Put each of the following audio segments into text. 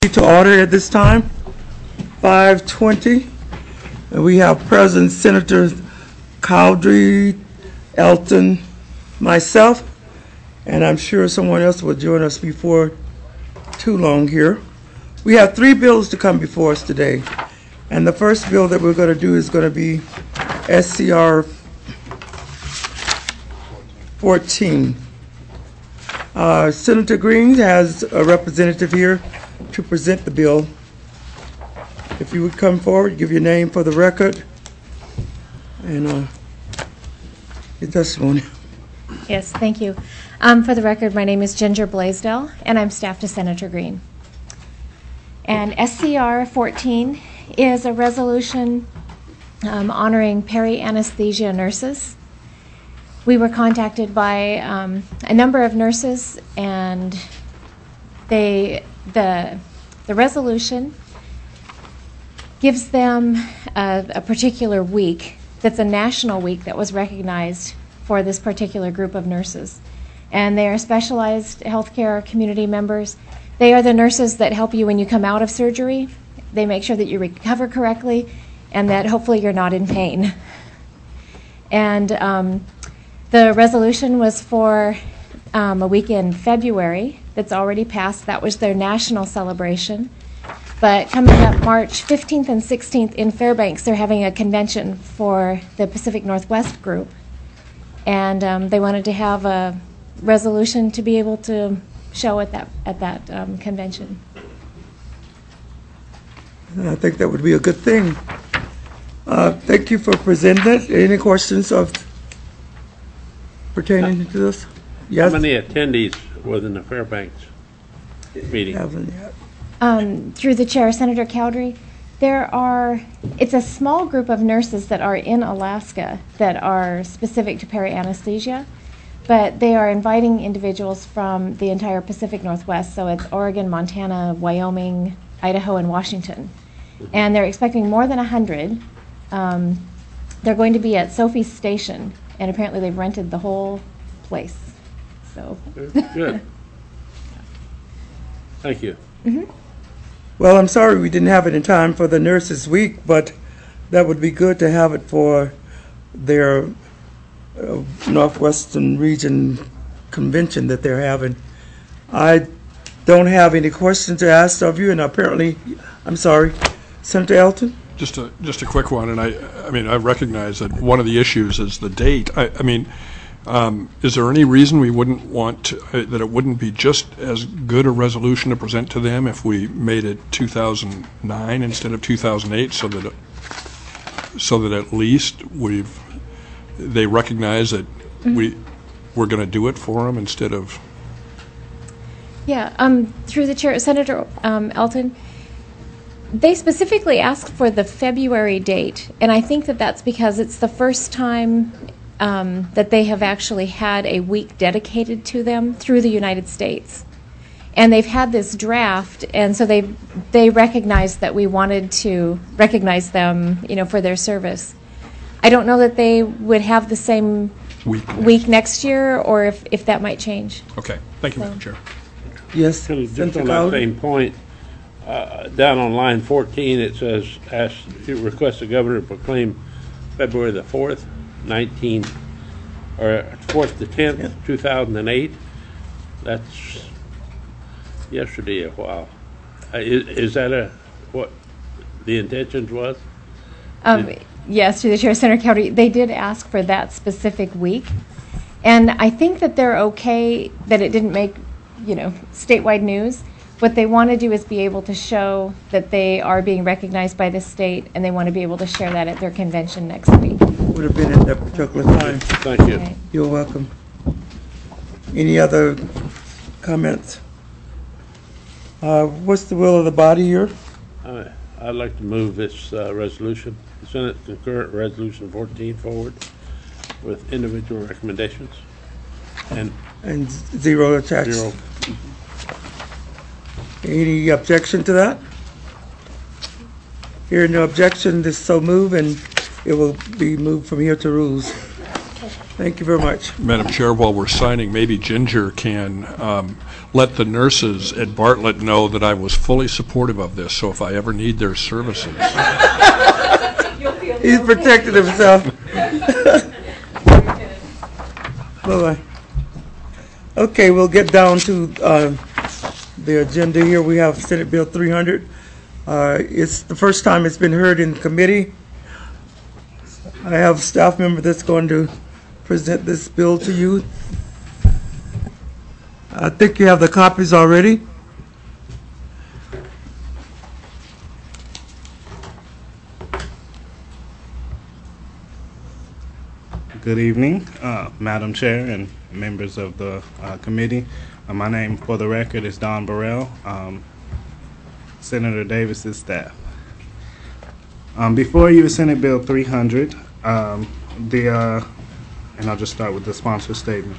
To order at this time, 5:20, and we have present Senator Cowdery, Elton, myself, and I'm sure someone else will join us before too long here. We have 3 bills to come before us today, and the first bill that we're going to do is going to be SCR 14. Senator Green has a representative here to present the bill. If you would come forward, give your name for the record, and your testimony. Yes, thank you. For the record, my name is Ginger Blaisdell, and I'm staff to Senator Green. And SCR 14 is a resolution honoring peri-anesthesia nurses. We were contacted by a number of nurses, and the resolution gives them a particular week that's a national week that was recognized for this particular group of nurses. And they are specialized healthcare community members. They are the nurses that help you when you come out of surgery. They make sure that you recover correctly and that hopefully you're not in pain. And the resolution was for a week in February that's already passed. That was their national celebration. But coming up March 15th and 16th in Fairbanks, they're having a convention for the Pacific Northwest group. And they wanted to have a resolution to be able to show at that convention. I think that would be a good thing. Thank you for presenting it. Any questions pertaining to this? Yes. How many attendees within the Fairbanks meeting? Haven't yet. Through the chair, Senator Cowdery, it's a small group of nurses that are in Alaska that are specific to peri-anesthesia, but they are inviting individuals from the entire Pacific Northwest, so it's Oregon, Montana, Wyoming, Idaho, and Washington. And they're expecting more than 100. They're going to be at Sophie's Station, and apparently they've rented the whole place. So Good. Thank you. Mm-hmm. Well, I'm sorry we didn't have it in time for the Nurses Week, but that would be good to have it for their Northwestern Region convention that they're having. I don't have any questions to ask of you, and apparently, I'm sorry, Senator Elton? Just a quick one, and I mean, I recognize that one of the issues is the date. Is there any reason we wouldn't want that it wouldn't be just as good a resolution to present to them if we made it 2009 instead of 2008, so that at least they recognize that we're going to do it for them instead of. Yeah, through the chair, Senator Elton, they specifically asked for the February date, and I think that that's because it's the first time that they have actually had a week dedicated to them through the United States. And they've had this draft, and so they recognized that we wanted to recognize them, for their service. I don't know that they would have the same week next year, or if that might change. Okay, thank you, Madam Chair. Yes, Just on that same point, down on line 14, it says, request the governor to proclaim February the 4th, 4th to 10th, 2008. That's yesterday a while. Is that what the intentions was? Yes, through the chair, Senator Cowdery, they did ask for that specific week. And I think that they're okay that it didn't make, statewide news. What they want to do is be able to show that they are being recognized by the state, and they want to be able to share that at their convention next week. Would have been at that particular time. Thank you. Okay. You're welcome. Any other comments? What's the will of the body here? I'd like to move this resolution, the Senate concurrent resolution 14 forward with individual recommendations and zero attached. zero. Any objection to that? Hearing no objection, this so move, and it will be moved from here to rules. Thank you very much. Madam Chair, while we're signing, maybe Ginger can let the nurses at Bartlett know that I was fully supportive of this, so if I ever need their services. He's protected himself. Bye-bye. Okay, we'll get down to the agenda here. We have Senate Bill 300. It's the first time it's been heard in committee. I have a staff member that's going to present this bill to you. I think you have the copies already. Good evening, Madam Chair and members of the committee. My name, for the record, is Don Burrell, Senator Davis's staff. Before you is Senate Bill 300, and I'll just start with the sponsor statement.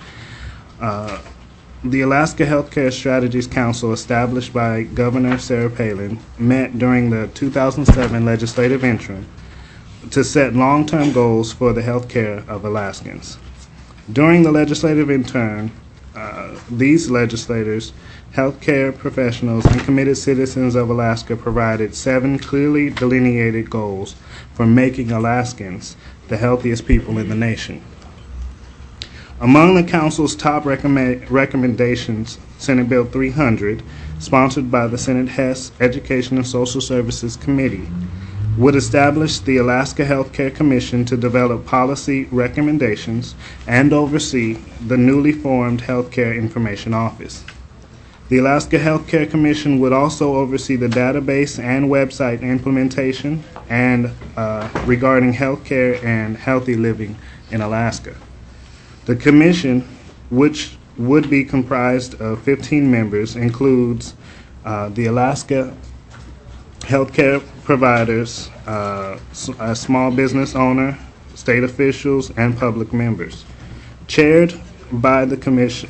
The Alaska Healthcare Strategies Council, established by Governor Sarah Palin, met during the 2007 legislative interim to set long-term goals for the health care of Alaskans. During the legislative interim, these legislators, healthcare professionals, and committed citizens of Alaska provided 7 clearly delineated goals for making Alaskans the healthiest people in the nation. Among the Council's top recommendations, Senate Bill 300, sponsored by the Senate HES Education and Social Services Committee, would establish the Alaska Healthcare Commission to develop policy recommendations and oversee the newly formed Healthcare Information Office. The Alaska Healthcare Commission would also oversee the database and website implementation and regarding healthcare and healthy living in Alaska. The commission, which would be comprised of 15 members, includes the Alaska healthcare providers, a small business owner, state officials, and public members. Chaired by the commission,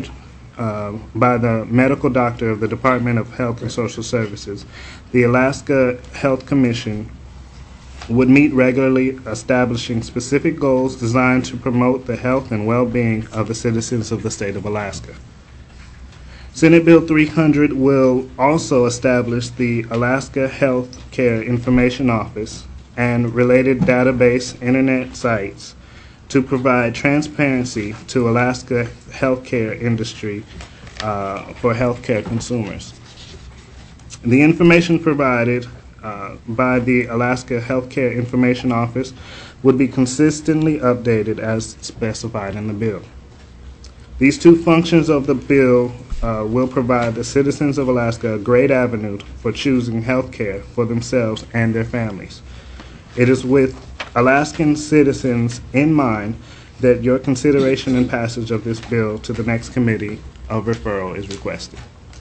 by the medical doctor of the Department of Health and Social Services, the Alaska Health Commission would meet regularly, establishing specific goals designed to promote the health and well-being of the citizens of the state of Alaska. Senate Bill 300 will also establish the Alaska Health Care Information Office and related database internet sites to provide transparency to Alaska healthcare industry for healthcare consumers. The information provided by the Alaska Healthcare Information Office would be consistently updated as specified in the bill. These two functions of the bill will provide the citizens of Alaska a great avenue for choosing health care for themselves and their families. It is with Alaskan citizens in mind that your consideration and passage of this bill to the next committee of referral is requested.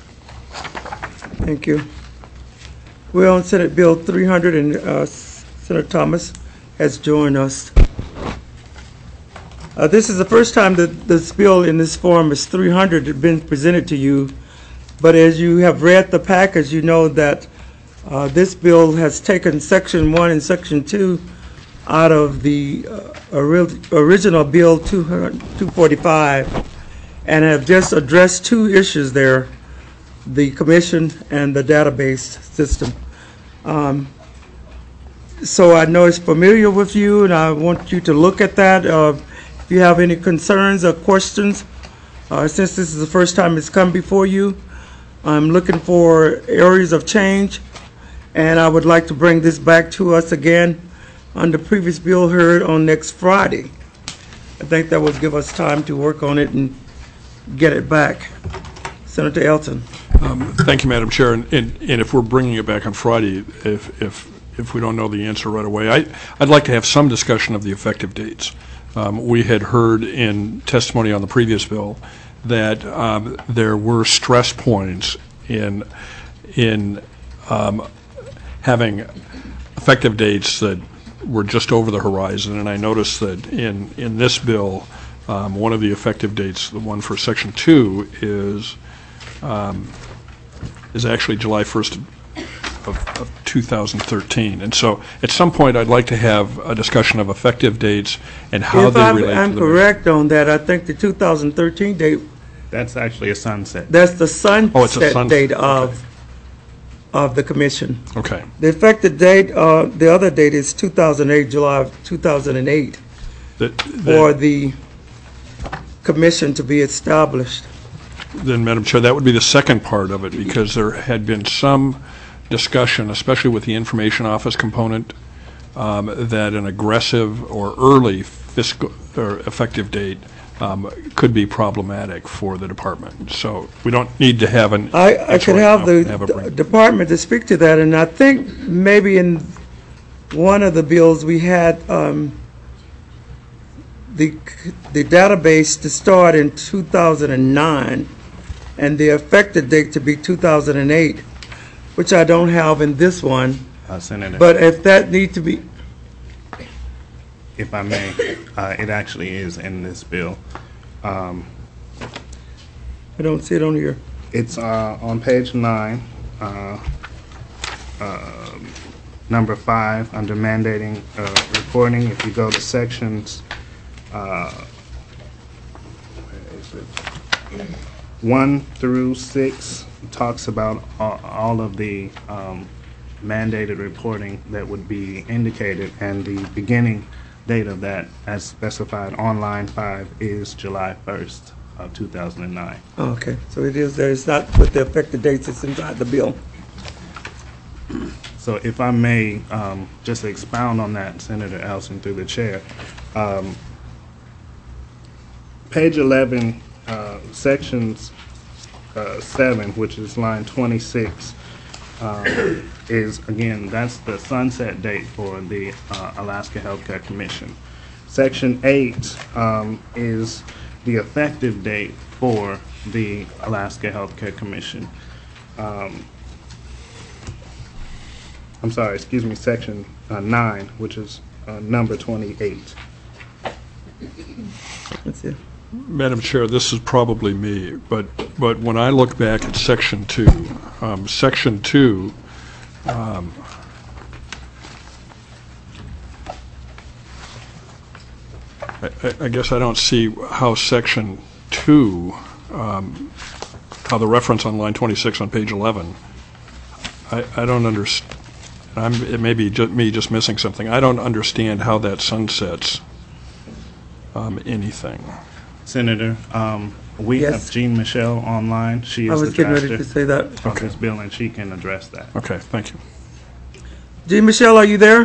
Thank you. We're on Senate Bill 300, and Senator Thomas has joined us. This is the first time that this bill in this form is 300 has been presented to you, but as you have read the package, you know that this bill has taken Section 1 and Section 2 out of the original Bill 245 and have just addressed 2 issues there, the commission and the database system. So I know it's familiar with you, and I want you to look at that. If you have any concerns or questions, since this is the first time it's come before you, I'm looking for areas of change, and I would like to bring this back to us again on the previous bill heard on next Friday. I think that would give us time to work on it and get it back. Senator Elton. Thank you, Madam Chair. And if we're bringing it back on Friday, if we don't know the answer right away, I'd like to have some discussion of the effective dates. We had heard in testimony on the previous bill that there were stress points in having effective dates that were just over the horizon, and I noticed that in this bill, one of the effective dates, the one for Section 2, is actually July 1st of 2013. And so at some point, I'd like to have a discussion of effective dates and how If they relate to the... I'm correct on that, I think the 2013 date, That's actually a sunset. that's the Oh, it's a sunset sunset, date okay. of the commission. Okay. The effective date, the other date is 2008, July of 2008, for the commission to be established. Then, Madam Chair, that would be the second part of it, because there had been some discussion, especially with the information office component, that an aggressive or early fiscal or effective date could be problematic for the department. So we don't need to have an... I could have the department to speak to that, and I think maybe in one of the bills we had the database to start in 2009 and the effective date to be 2008, which I don't have in this one. Senator, But if that need to be, if I may, it actually is in this bill. I don't see it on here. It's on page 9, number 5, under mandating reporting. If you go to sections, where is it? 1 through 6 talks about all of the mandated reporting that would be indicated, and the beginning date of that, as specified on line 5, is July 1st of 2009. Okay, so it is there. It's not with the effective dates. It's inside the bill. So if I may just expound on that, Senator Elson, through the chair. Page 11, sections 7, which is line 26, is, again, that's the sunset date for the Alaska Healthcare Commission. Section 8 is the effective date for the Alaska Healthcare Commission. I'm sorry, excuse me, section 9, which is number 28. That's it. Madam Chair, this is probably me, but when I look back at Section 2, Section 2, I guess I don't see how Section 2, how the reference on line 26 on page 11, I don't understand. It may be me just missing something. I don't understand how that sunsets anything. Senator, we Yes. have Jean Michelle online. She I is was the getting ready to drafter say that. of this bill, and she can address that. Okay, thank you. Jean Michelle, are you there?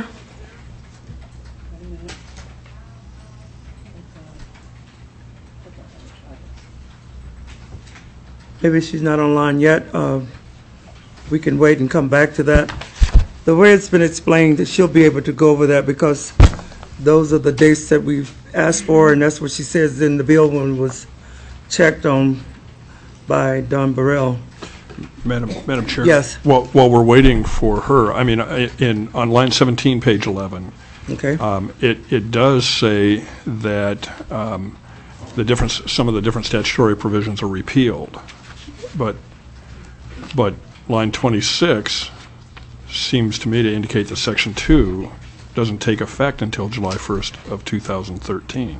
Maybe she's not online yet. We can wait and come back to that. The way it's been explained, that she'll be able to go over that because those are the dates that we've asked for, and that's what she says in the bill when it was checked on by Don Burrell. Madam Chair? Yes. While we're waiting for her, I mean, on line 17, page 11, Okay? it does say that some of the different statutory provisions are repealed, but line 26 seems to me to indicate that Section 2 doesn't take effect until July 1st of 2013.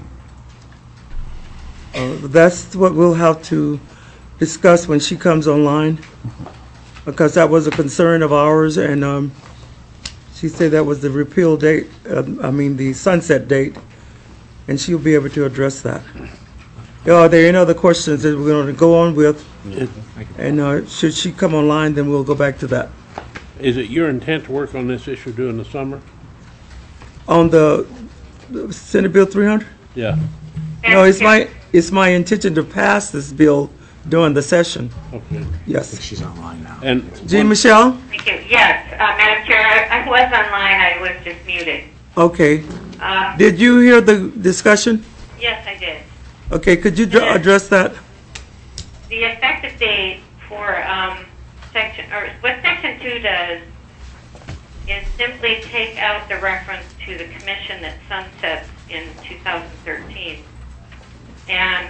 That's what we'll have to discuss when she comes online, because that was a concern of ours, and she said that was the repeal date, the sunset date, and she'll be able to address that. Are there any other questions that we're going to go on with? And should she come online, then we'll go back to that. Is it your intent to work on this issue during the summer? On the Senate Bill 300? Yeah. No, it's my intention to pass this bill during the session. Okay. Yes. She's online now. And Jean Michelle? Thank you. Yes, Madam Chair, I was online. I was just muted. Okay. Did you hear the discussion? Yes, I did. Okay, could you address that? The effective date for what Section 2 does is simply take out the reference to the commission that sunsets in 2013 and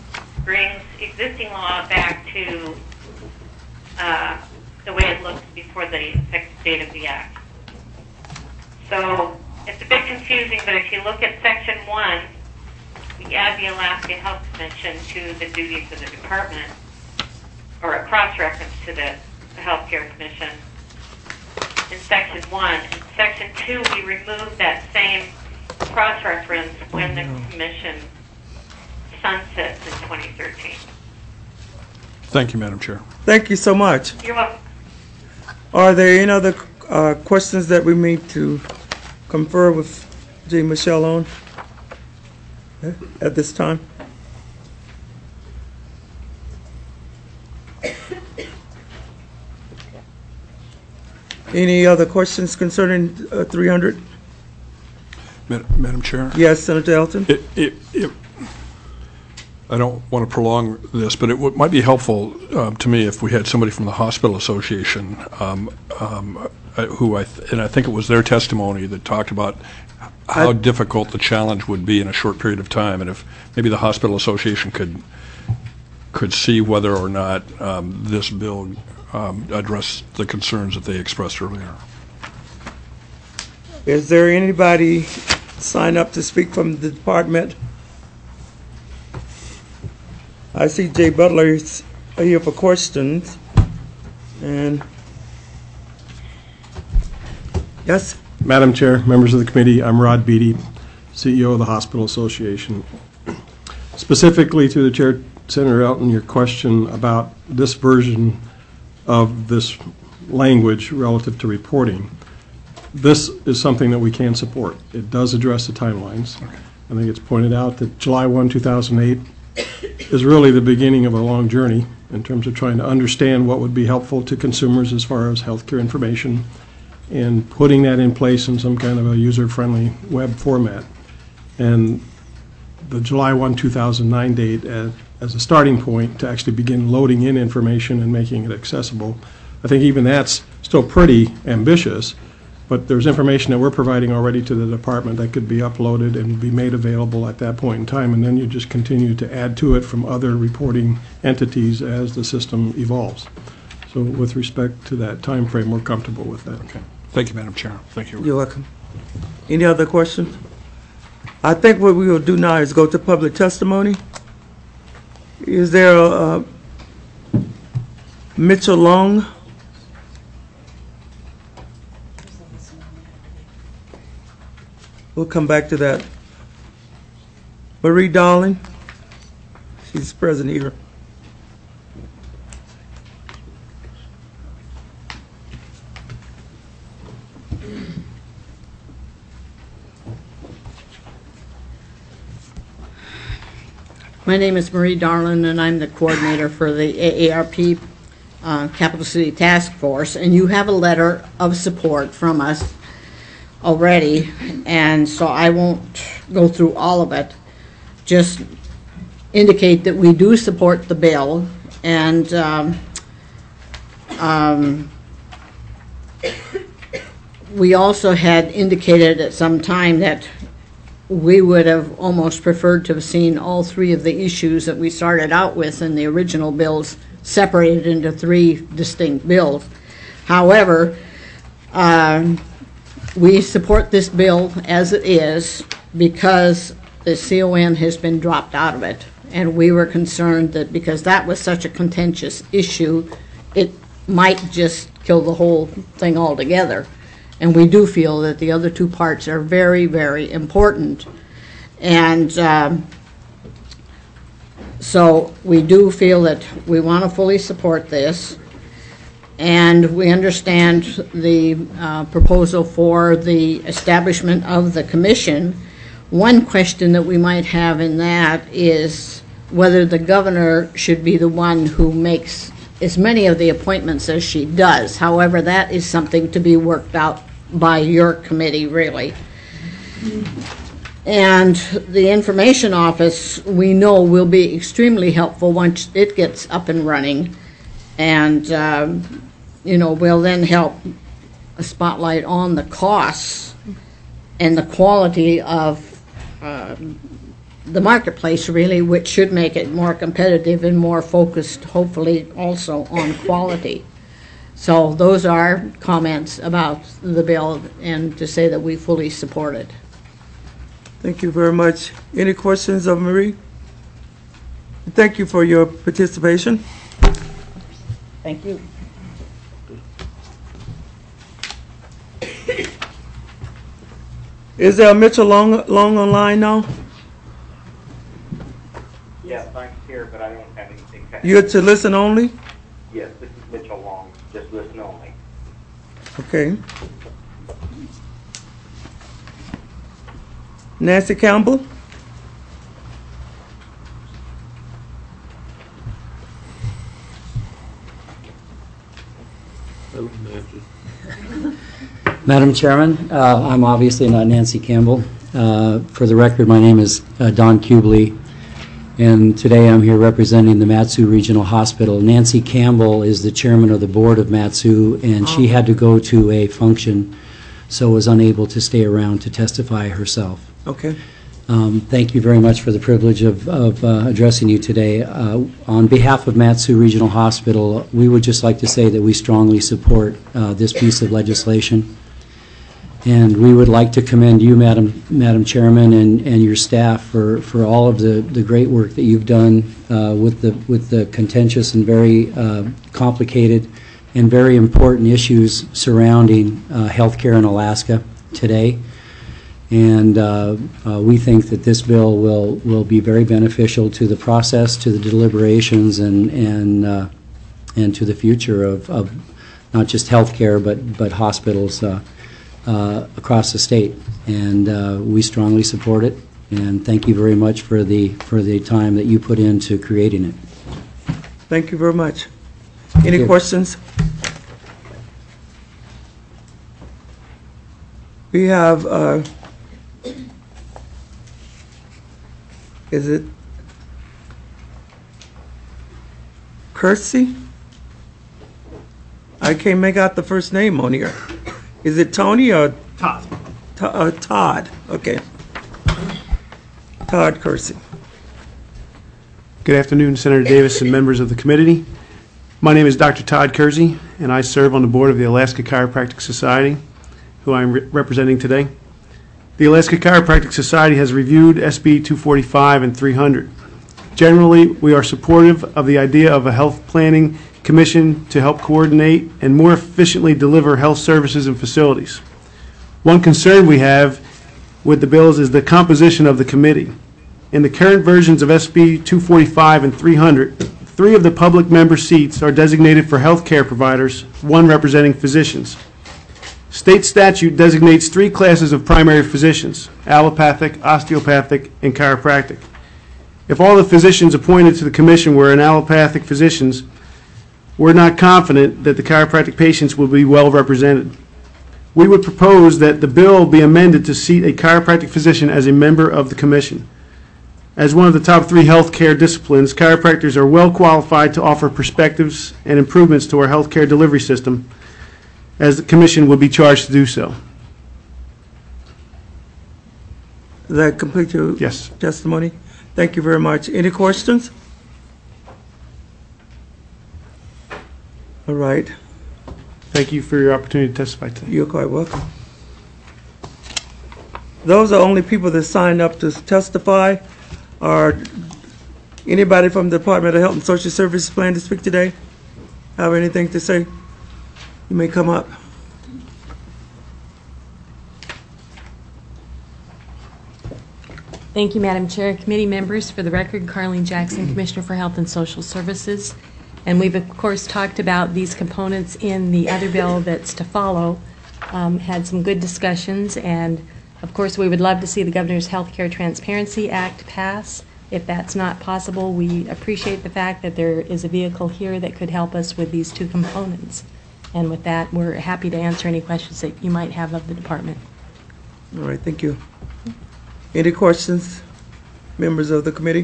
brings existing law back to the way it looks before for the effective date of the act. So it's a bit confusing, but if you look at Section 1, we add the Alaska Health Commission to the duties of the department, or a cross-reference to the Healthcare Commission in Section 1. In Section 2, we remove that same cross-reference when the commission sunsets in 2013. Thank you, Madam Chair. Thank you so much. You're welcome. Are there any other questions that we need to confer with Jean Michelle on at this time? Any other questions concerning 300? Madam Chair? Yes, Senator Elton? I don't want to prolong this, but it might be helpful to me if we had somebody from the Hospital Association and I think it was their testimony that talked about how difficult the challenge would be in a short period of time, and if maybe the Hospital Association could see whether or not this bill addressed the concerns that they expressed earlier. Is there anybody signed up to speak from the department? I see Jay Butler is here for questions. And yes? Madam Chair, members of the committee, I'm Rod Beatty, CEO of the Hospital Association. Specifically to the Chair, Senator Elton, your question about this version of this language relative to reporting, this is something that we can support. It does address the timelines. Okay. I think it's pointed out that July 1, 2008 is really the beginning of a long journey in terms of trying to understand what would be helpful to consumers as far as healthcare information and putting that in place in some kind of a user-friendly web format. And the July 1, 2009 date as a starting point to actually begin loading in information and making it accessible, I think even that's still pretty ambitious, but there's information that we're providing already to the department that could be uploaded and be made available at that point in time, and then you just continue to add to it from other reporting entities as the system evolves. So with respect to that time frame, we're comfortable with that. Okay. Thank you, Madam Chair. Thank you. You're welcome. Any other questions? I think what we will do now is go to public testimony. Is there a Mitchell Long? We'll come back to that. Marie Darling, she's present here. My name is Marie Darlin, and I'm the coordinator for the AARP Capital City Task Force, and you have a letter of support from us already, and so I won't go through all of it. Just indicate that we do support the bill, and we also had indicated at some time that we would have almost preferred to have seen all three of the issues that we started out with in the original bills separated into three distinct bills. However, we support this bill as it is because the CON has been dropped out of it, and we were concerned that because that was such a contentious issue, it might just kill the whole thing altogether. And we do feel that the other two parts are very, very important. And so we do feel that we want to fully support this. And we understand the proposal for the establishment of the commission. One question that we might have in that is whether the governor should be the one who makes as many of the appointments as she does. However, that is something to be worked out by your committee, really. And the information office, we know, will be extremely helpful once it gets up and running, and will then help a spotlight on the costs and the quality of the marketplace, really, which should make it more competitive and more focused, hopefully, also on quality. So those are comments about the bill, and to say that we fully support it. Thank you very much. Any questions of Marie? Thank you for your participation. Thank you. Is there a Mitchell Long online now? Yes, I'm here, but I don't have anything. You're to listen only? Yes, this is Mitchell Long, just listen only. Okay. Nancy Campbell? Hello, Nancy. Madam Chairman, I'm obviously not Nancy Campbell. For the record, my name is Don Kubley, and today I'm here representing the Mat-Su Regional Hospital. Nancy Campbell is the chairman of the board of Mat-Su, and she had to go to a function, so was unable to stay around to testify herself. Okay. Thank you very much for the privilege of addressing you today. On behalf of Mat-Su Regional Hospital, we would just like to say that we strongly support this piece of legislation. And we would like to commend you, Madam Chairman, and your staff for all of the great work that you've done with the contentious and very complicated and very important issues surrounding healthcare in Alaska today. And we think that this bill will be very beneficial to the process, to the deliberations, and to the future of not just healthcare but hospitals across the state. And we strongly support it. And thank you very much for the time that you put into creating it. Thank you very much. Any questions? We have, is it Kersey? I can't make out the first name on here. Is it Tony or? Todd. Todd, okay. Todd Kersey. Good afternoon, Senator Davis and members of the committee. My name is Dr. Todd Kersey, and I serve on the board of the Alaska Chiropractic Society, who I'm representing today. The Alaska Chiropractic Society has reviewed SB 245 and 300. Generally, we are supportive of the idea of a health planning commission to help coordinate and more efficiently deliver health services and facilities. One concern we have with the bills is the composition of the committee. In the current versions of SB 245 and 300, 3 of the public member seats are designated for health care providers, 1 representing physicians. State statute designates 3 classes of primary physicians: allopathic, osteopathic, and chiropractic. If all the physicians appointed to the commission were allopathic physicians, we're not confident that the chiropractic patients will be well represented. We would propose that the bill be amended to seat a chiropractic physician as a member of the commission. As one of the top 3 healthcare disciplines, chiropractors are well qualified to offer perspectives and improvements to our healthcare delivery system, as the commission would be charged to do so. Does that complete your testimony? Thank you very much. Any questions? All right. Thank you for your opportunity to testify today. You're quite welcome. Those are only people that signed up to testify. Are anybody from the Department of Health and Social Services plan to speak today? Have anything to say? You may come up. Thank you, Madam Chair. Committee members, for the record, Carlene Jackson, Commissioner for Health and Social Services. And we've, of course, talked about these components in the other bill that's to follow, had some good discussions, and, of course, we would love to see the Governor's Healthcare Transparency Act pass. If that's not possible, we appreciate the fact that there is a vehicle here that could help us with these 2 components. And with that, we're happy to answer any questions that you might have of the department. All right, thank you. Any questions, members of the committee?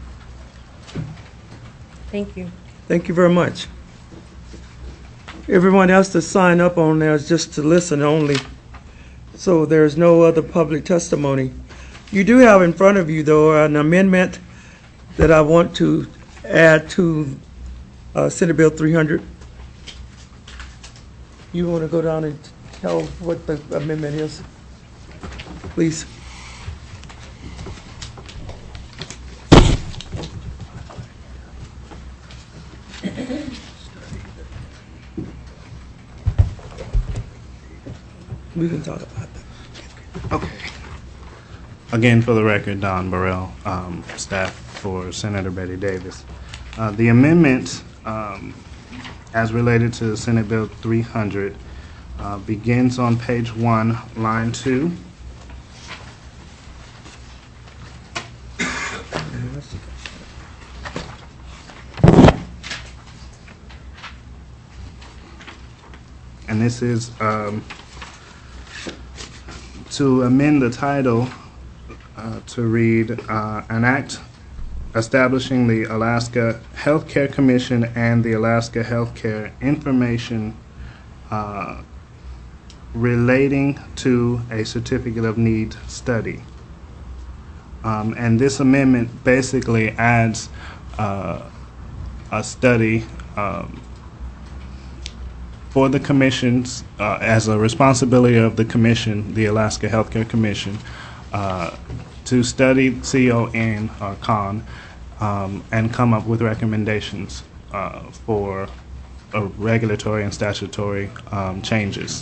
Thank you. Thank you very much. Everyone else to sign up on there is just to listen only, so there's no other public testimony. You do have in front of you, though, an amendment that I want to add to Senate Bill 300. You want to go down and tell what the amendment is, please? We can talk about that. Okay. Again, for the record, Don Burrell, staff for Senator Betty Davis. The amendment, as related to Senate Bill 300, begins on page 1, line 2. And this is to amend the title to read an act establishing the Alaska Healthcare Commission and the Alaska Healthcare Information relating to a certificate of need study. And this amendment basically adds a study for the commissions, as a responsibility of the commission, the Alaska Healthcare Commission, to study CON or CON and come up with recommendations for regulatory and statutory changes.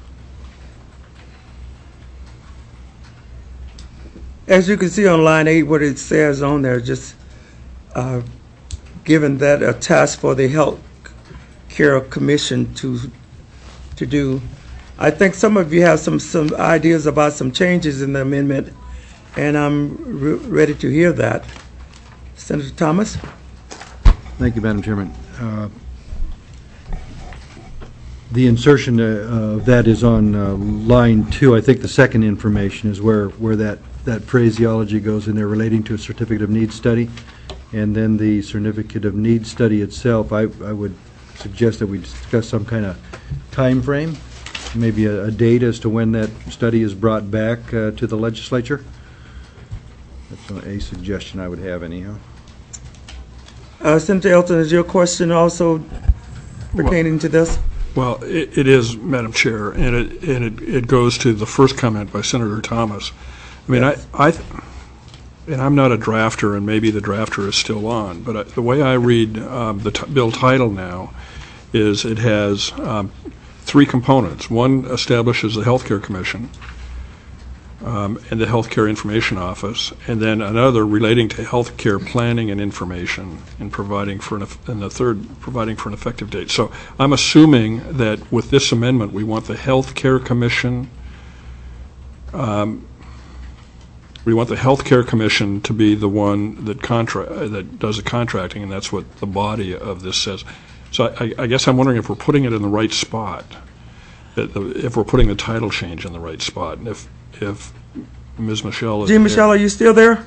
As you can see on line 8, what it says on there, just given that a task for the Health Care Commission to do. I think some of you have some ideas about some changes in the amendment, and I'm ready to hear that. Senator Thomas? Thank you, Madam Chairman. The insertion of that is on line 2. I think the second information is where that phraseology goes in there relating to a certificate of need study. And then the certificate of need study itself, I would suggest that we discuss some kind of time frame, maybe a date as to when that study is brought back to the legislature. That's a suggestion I would have anyhow. Senator Elton, is your question also pertaining to this? Well, it is, Madam Chair, and it goes to the first comment by Senator Thomas. I mean, yes. And I'm not a drafter, and maybe the drafter is still on, but the way I read the bill title now is it has 3 components. One establishes the Healthcare Commission and the Healthcare Information Office, and then another relating to healthcare planning and information, and providing for and the third providing for an effective date. So I'm assuming that with this amendment, we want the Healthcare Commission. We want the Healthcare Commission to be the one that does the contracting, and that's what the body of this says. So I guess I'm wondering if we're putting it in the right spot, if we're putting the title change in the right spot, and if Ms. Michelle is Jean Michelle, are you still there?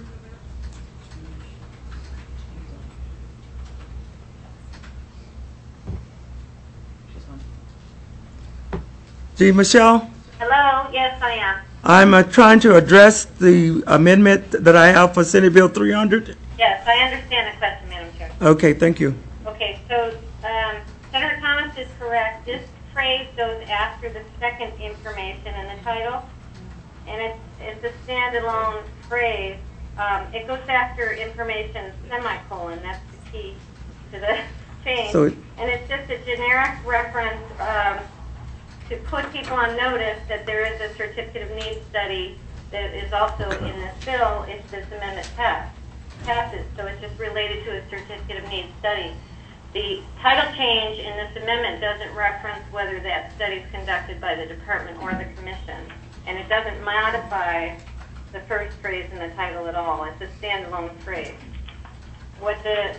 Jean Michelle? Hello, yes, I am. I'm trying to address the amendment that I have for Senate Bill 300. Yes, I understand the question, Madam Chair. Okay, thank you. Okay, so Senator Thomas is correct. This phrase goes after the second information in the title, and it's a standalone phrase. It goes after information semicolon. That's the key to the change. And it's just a generic reference to put people on notice that there is a certificate of need study that is also in this bill if this amendment passes. So it's just related to a certificate of need study. The title change in this amendment doesn't reference whether that study is conducted by the department or the commission, and it doesn't modify the first phrase in the title at all. It's a standalone phrase. What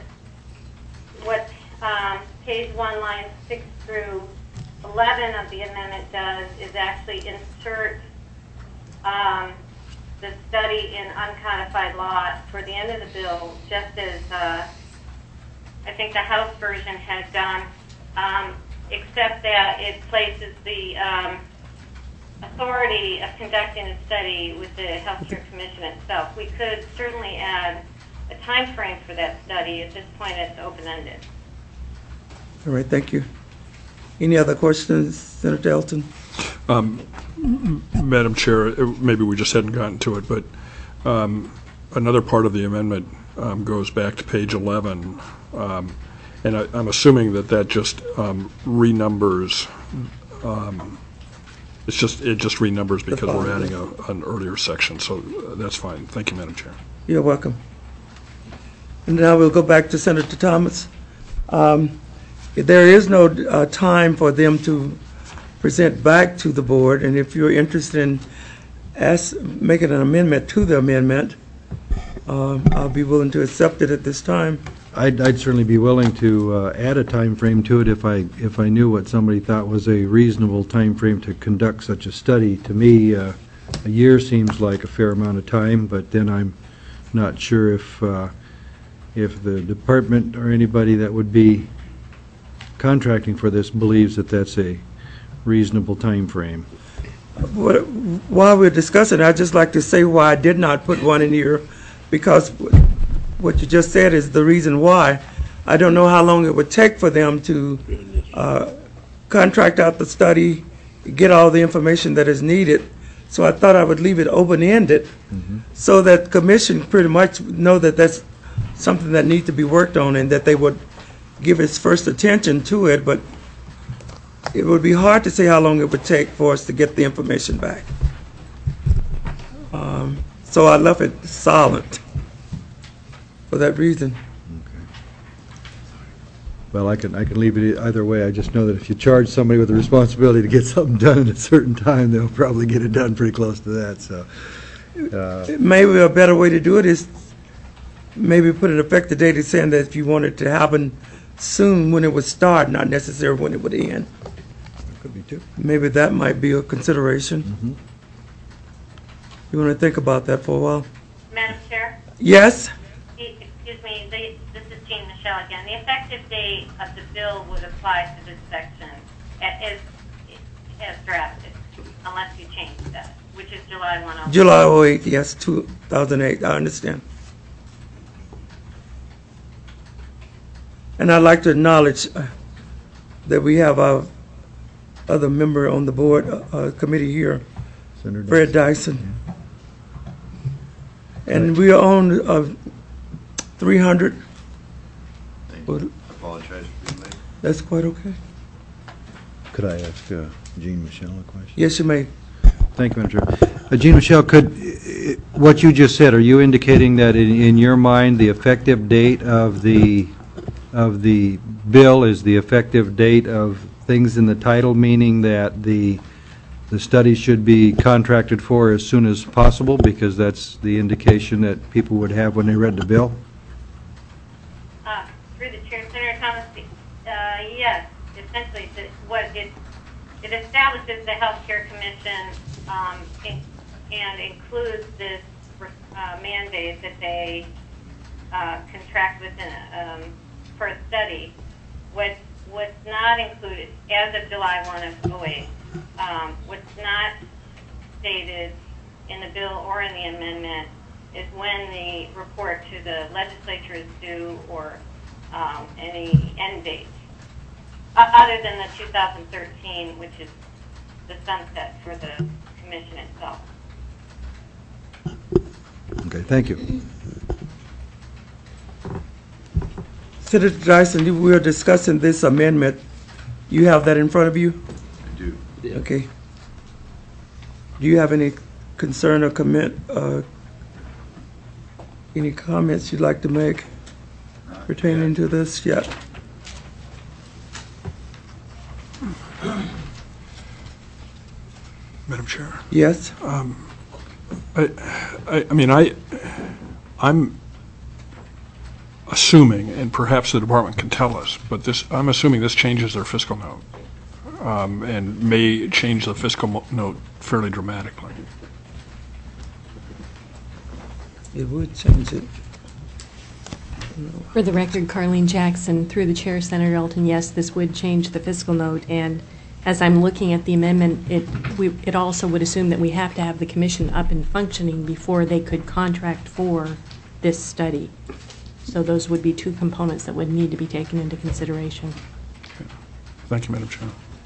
page 1, lines 6 through 11 of the amendment does is actually insert the study in uncodified law for the end of the bill, just as I think the House version has done, except that it places the authority of conducting a study with the Healthcare Commission itself. We could certainly add a time frame for that study. At this point, it's open-ended. All right, thank you. Any other questions, Senator Elton? Madam Chair, maybe we just hadn't gotten to it, but another part of the amendment goes back to page 11, and I'm assuming that just renumbers. It just renumbers because we're adding an earlier section, so that's fine. Thank you, Madam Chair. You're welcome. And now we'll go back to Senator Thomas. There is no time for them to present back to the board, and if you're interested in making an amendment to the amendment, I'll be willing to accept it at this time. I'd certainly be willing to add a time frame to it if I knew what somebody thought was a reasonable time frame to conduct such a study. To me, a year seems like a fair amount of time, but then I'm not sure if the department or anybody that would be contracting for this believes that that's a reasonable time frame. While we're discussing, I'd just like to say why I did not put one in here, because what you just said is the reason why. I don't know how long it would take for them to contract out the study, get all the information that is needed. So I thought I would leave it open-ended so that the commission pretty much know that that's something that needs to be worked on and that they would give its first attention to it. But it would be hard to say how long it would take for us to get the information back. So I left it silent for that reason. Well, I can leave it either way. I just know that if you charge somebody with the responsibility to get something done in a certain time, they'll probably get it done pretty close to that. So maybe a better way to do it is maybe put an effective date saying that if you want it to happen soon, when it would start, not necessarily when it would end. That could be too. Maybe that might be a consideration. You want to think about that for a while? Madam Chair? Yes? Excuse me, this is Jean Michelle again. The effective date of the bill would apply to this section as drafted, unless you change that, which is July 1. July 08, yes, 2008, I understand. And I'd like to acknowledge that we have our other member on the board committee here, Senator Fred Dyson. And we are on 300. I apologize for being late. That's quite okay. Could I ask Jean Michelle a question? Yes, you may. Thank you, Madam Chair. Jean Michelle, what you just said, are you indicating that in your mind the effective date of the bill is the effective date of things in the title, meaning that the study should be contracted for as soon as possible, because that's the indication that people would have when they read the bill? Through the chair, Senator Thomas, yes, essentially it establishes the Healthcare Commission and includes this mandate that they contract with for a study. What's not included as of July 1 of 2008, what's not stated in the bill or in the amendment is when the report to the legislature is due, or any end date, other than the 2013, which is the sunset for the commission itself. Okay, thank you. Senator Dyson, we are discussing this amendment. You have that in front of you? I do. Okay. Do you have any concern or comment, any comments you'd like to make pertaining to this yet? Madam Chair. Yes? I'm assuming, and perhaps the department can tell us, but I'm assuming this changes their fiscal note, and may change the fiscal note fairly dramatically. It would change it. For the record, Carleen Jackson, through the chair, Senator Elton, yes, this would change the fiscal note, and as I'm looking at the amendment, it also would assume that we have to have the commission up and functioning before they could contract for this study. So those would be two components that would need to be taken into consideration. Okay. Thank you, Madam Chair.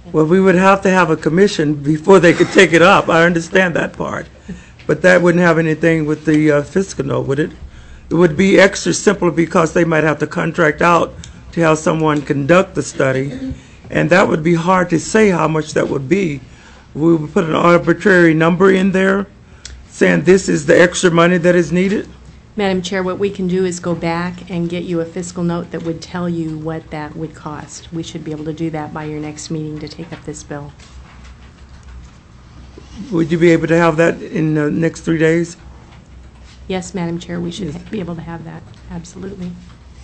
Well, we would have to have a commission before they could take it up. I understand that part. But that wouldn't have anything with the fiscal note, would it? It would be extra simple because they might have to contract out to have someone conduct the study. And that would be hard to say how much that would be. We would put an arbitrary number in there saying this is the extra money that is needed. Madam Chair, what we can do is go back and get you a fiscal note that would tell you what that would cost. We should be able to do that by your next meeting to take up this bill. Would you be able to have that in the next 3 days? Yes, Madam Chair, we should be able to have that, absolutely.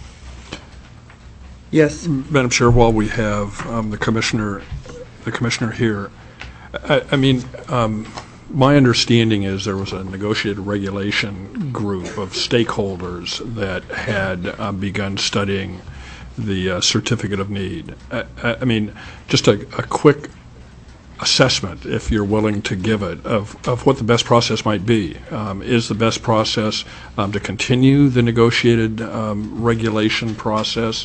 Yes. Madam Chair, while we have the commissioner here, I mean, my understanding is there was a negotiated regulation group of stakeholders that had begun studying the certificate of need. I mean, just a quick assessment, if you're willing to give it, of what the best process might be. Is the best process to continue the negotiated regulation process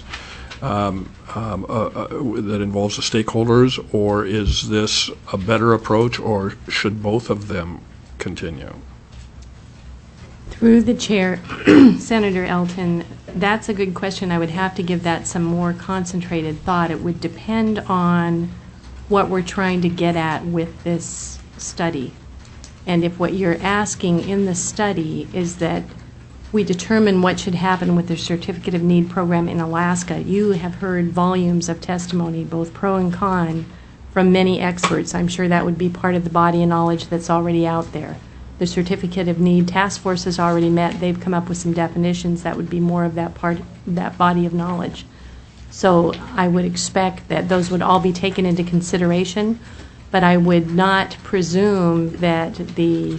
that involves the stakeholders, or is this a better approach, or should both of them continue? Through the chair, Senator Elton, that's a good question. I would have to give that some more concentrated thought. It would depend on what we're trying to get at with this study. And if what you're asking in the study is that we determine what should happen with the Certificate of Need program in Alaska, you have heard volumes of testimony, both pro and con, from many experts. I'm sure that would be part of the body of knowledge that's already out there. The Certificate of Need task force has already met. They've come up with some definitions that would be more of that part, that body of knowledge. So I would expect that those would all be taken into consideration, but I would not presume that the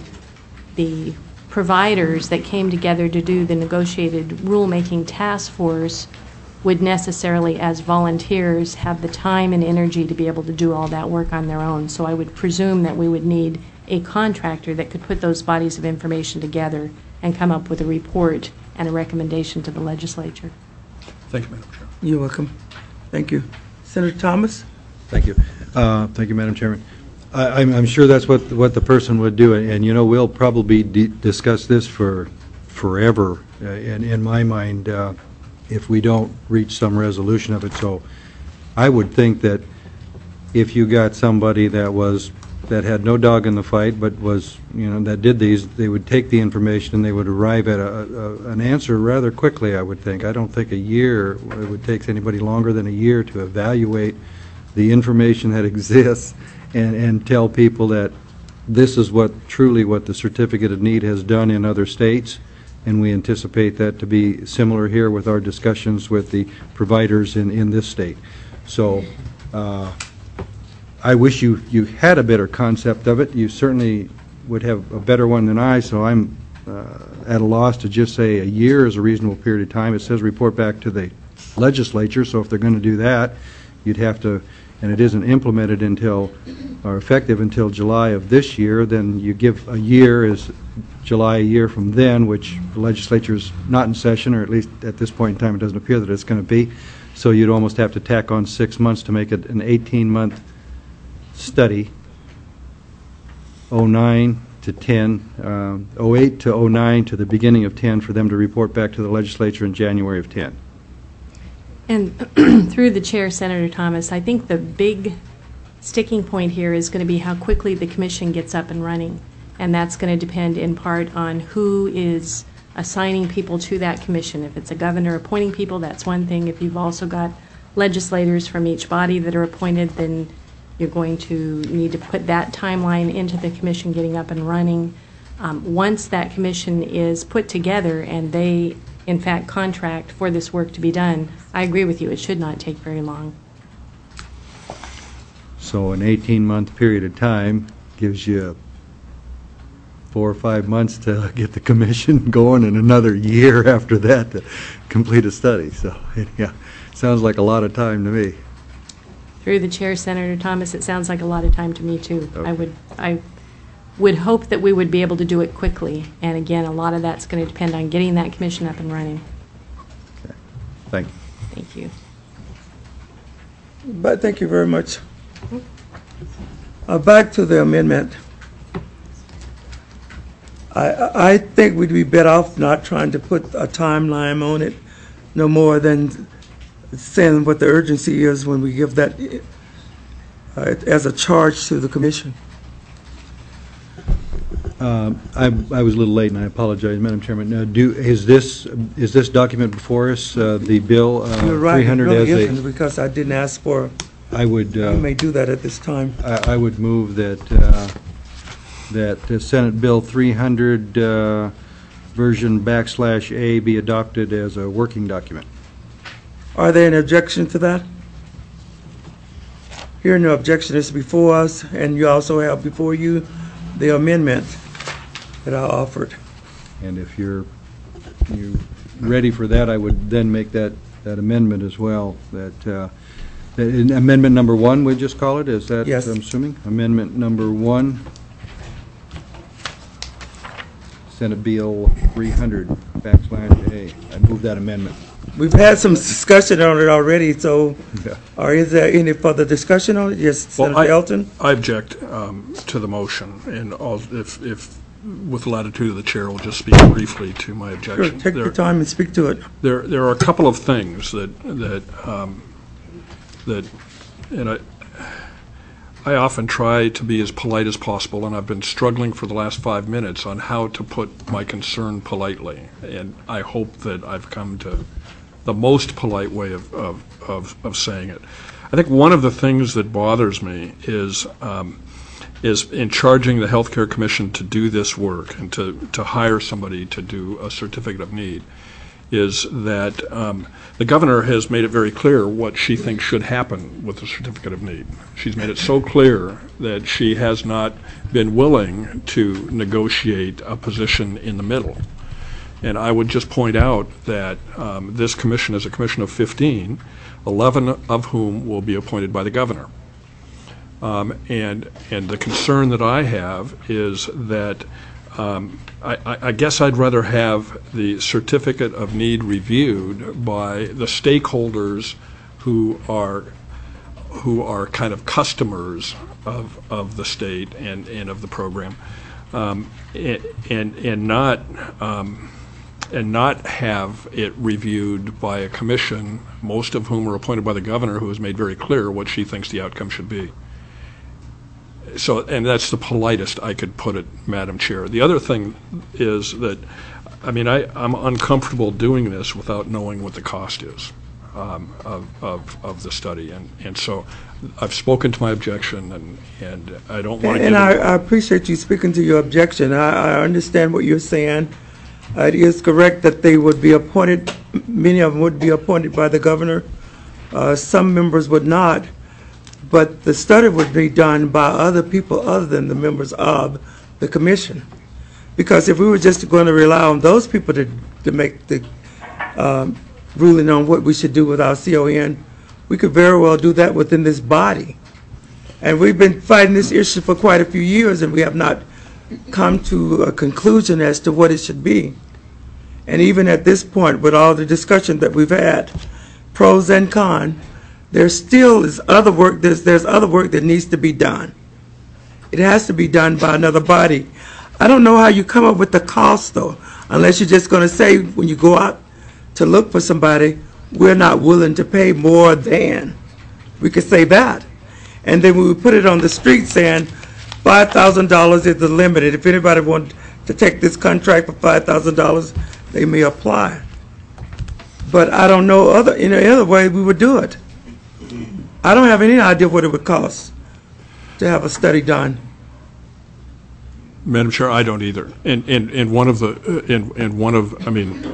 providers that came together to do the negotiated rulemaking task force would necessarily, as volunteers, have the time and energy to be able to do all that work on their own. So I would presume that we would need a contractor that could put those bodies of information together and come up with a report and a recommendation to the legislature. Thank you, Madam Chair. You're welcome. Thank you. Senator Thomas? Thank you. Thank you, Madam Chairman. I'm sure that's what the person would do, and you know, we'll probably discuss this for forever, in my mind, if we don't reach some resolution of it. So I would think that if you got somebody that had no dog in the fight, but was, you know, that did these, they would take the information and they would arrive at an answer rather quickly, I would think. I don't think a year, it would take anybody longer than a year to evaluate the information that exists and tell people that this is truly what the Certificate of Need has done in other states, and we anticipate that to be similar here with our discussions with the providers in this state. So I wish you had a better concept of it. You certainly would have a better one than I, so I'm at a loss to just say a year is a reasonable period of time. It says report back to the legislature, so if they're going to do that, you'd have to, and it isn't implemented until, or effective until July of this year, then you give a year is July a year from then, which the legislature is not in session, or at least at this point in time it doesn't appear that it's going to be. So you'd almost have to tack on 6 months to make it an 18-month study, 09 to 10, 08 to 09 to the beginning of 10 for them to report back to the legislature in January of 10. And through the chair, Senator Thomas, I think the big sticking point here is going to be how quickly the commission gets up and running. And that's going to depend in part on who is assigning people to that commission. If it's a governor appointing people, that's one thing. If you've also got legislators from each body that are appointed, then you're going to need to put that timeline into the commission getting up and running. Once that commission is put together and they in fact contract for this work to be done, I agree with you, it should not take very long. So an 18-month period of time gives you 4 or 5 months to get the commission going, and another year after that to complete a study. So yeah, sounds like a lot of time to me. Through the chair, Senator Thomas, it sounds like a lot of time to me too. Okay. I would hope that we would be able to do it quickly, and again, a lot of that's going to depend on getting that commission up and running. Okay. Thank you. Thank you. But thank you very much, Back to the amendment. I think we'd be better off not trying to put a timeline on it, no more than saying what the urgency is when we give that as a charge to the commission. I was a little late, and I apologize, Madam Chairman. Is this document before us, the bill You're right, 300 it really as isn't, because I didn't ask for. I would. You may do that at this time. I would move that Senate Bill 300 version /A be adopted as a working document. Are there any objection to that? Hearing no objection, is before us, and you also have before you the amendment that I offered. And if you're ready for that, I would then make that amendment as well. That in amendment number 1, we just call it. Is that? Yes. I'm assuming amendment number 1. Senate Bill 300 /A. I move that amendment. We've had some discussion on it already, so is there any further discussion on it? Yes, Senator Elton? I object to the motion, and if with latitude of the chair, will just speak briefly to my objection. Sure, take your time and speak to it. There are a couple of things that I often try to be as polite as possible, and I've been struggling for the last 5 minutes on how to put my concern politely, and I hope that I've come to the most polite way of saying it. I think one of the things that bothers me is in charging the Healthcare Commission to do this work and to hire somebody to do a certificate of need, is that the governor has made it very clear what she thinks should happen with the certificate of need. She's made it so clear that she has not been willing to negotiate a position in the middle. And I would just point out that this commission is a commission of 15, 11 of whom will be appointed by the governor. And the concern that I have is that I guess I'd rather have the certificate of need reviewed by the stakeholders who are kind of customers of the state and of the program, and not have it reviewed by a commission, most of whom are appointed by the governor, who has made very clear what she thinks the outcome should be. So, and that's the politest I could put it, Madam Chair. The other thing is that, I mean, I'm uncomfortable doing this without knowing what the cost is of the study, and so I've spoken to my objection, and I don't want to. And I appreciate you speaking to your objection. I understand what you're saying. It is correct that they would be appointed. Many of them would be appointed by the governor. Some members would not. But the study would be done by other people other than the members of the commission. Because if we were just going to rely on those people to make the ruling on what we should do with our CON, we could very well do that within this body. And we've been fighting this issue for quite a few years, and we have not come to a conclusion as to what it should be. And even at this point, with all the discussion that we've had, pros and cons, there still is other work. There's other work that needs to be done. It has to be done by another body. I don't know how you come up with the cost, though, unless you're just going to say when you go out to look for somebody, we're not willing to pay more than. We could say that. And then we would put it on the street saying $5,000 is the limit. If anybody wants to take this contract for $5,000, they may apply. But I don't know any other way we would do it. I don't have any idea what it would cost to have a study done. Madam Chair, I don't either. And one of I mean,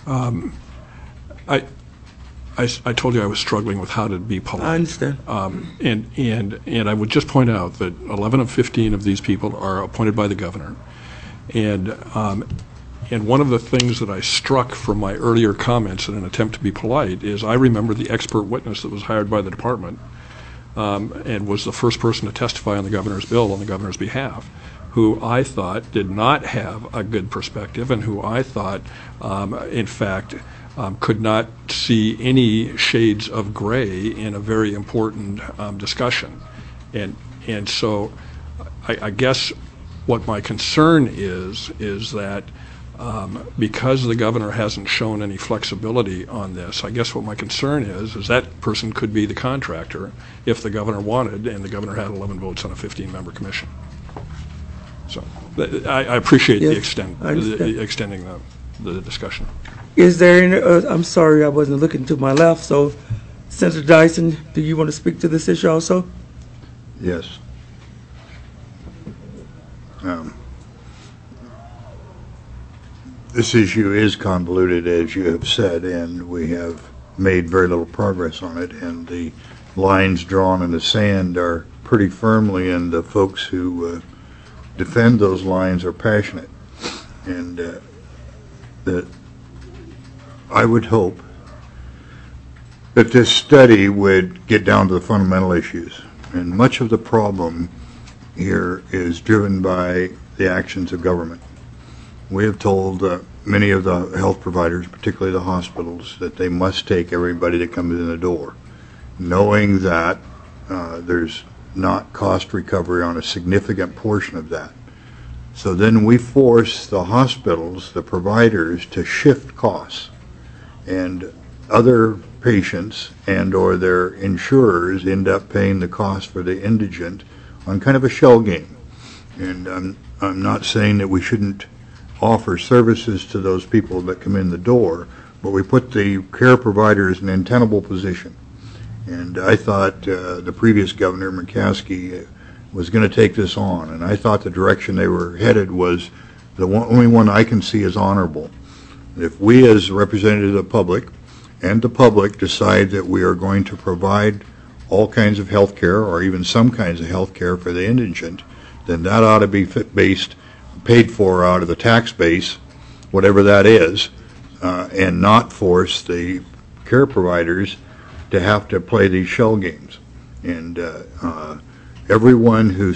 I told you I was struggling with how to be polite. I understand. And I would just point out that 11 of 15 of these people are appointed by the governor, and one of the things that I struck from my earlier comments in an attempt to be polite is I remember the expert witness that was hired by the department and was the first person to testify on the governor's bill on the governor's behalf, who I thought did not have a good perspective and who I thought, in fact, could not see any shades of gray in a very important discussion. And so I guess what my concern is that because the governor hasn't shown any flexibility on this, I guess what my concern is that person could be the contractor if the governor wanted, and the governor had 11 votes on a 15-member commission. So I appreciate Yes, extending the discussion. Is there any, I'm sorry, I wasn't looking to my left, so Senator Dyson, do you want to speak to this issue also? Yes. This issue is convoluted, as you have said, and we have made very little progress on it, and the lines drawn in the sand are pretty firmly, and the folks who defend those lines are passionate. And that I would hope that this study would get down to the fundamental issues. And much of the problem here is driven by the actions of government. We have told many of the health providers, particularly the hospitals, that they must take everybody that comes in the door, knowing that there's not cost recovery on a significant portion of that. So then we force the hospitals, the providers, to shift costs, and other patients and or their insurers end up paying the cost for the indigent on kind of a shell game. And I'm not saying that we shouldn't offer services to those people that come in the door, but we put the care providers in an untenable position. And I thought the previous governor, McCaskey, was going to take this on, and I thought the direction they were headed was the only one I can see as honorable. If we as representatives of the public and the public decide that we are going to provide all kinds of health care, or even some kinds of health care for the indigent, then that ought to be paid for out of the tax base, whatever that is, and not force the care providers to have to play these shell games. And everyone who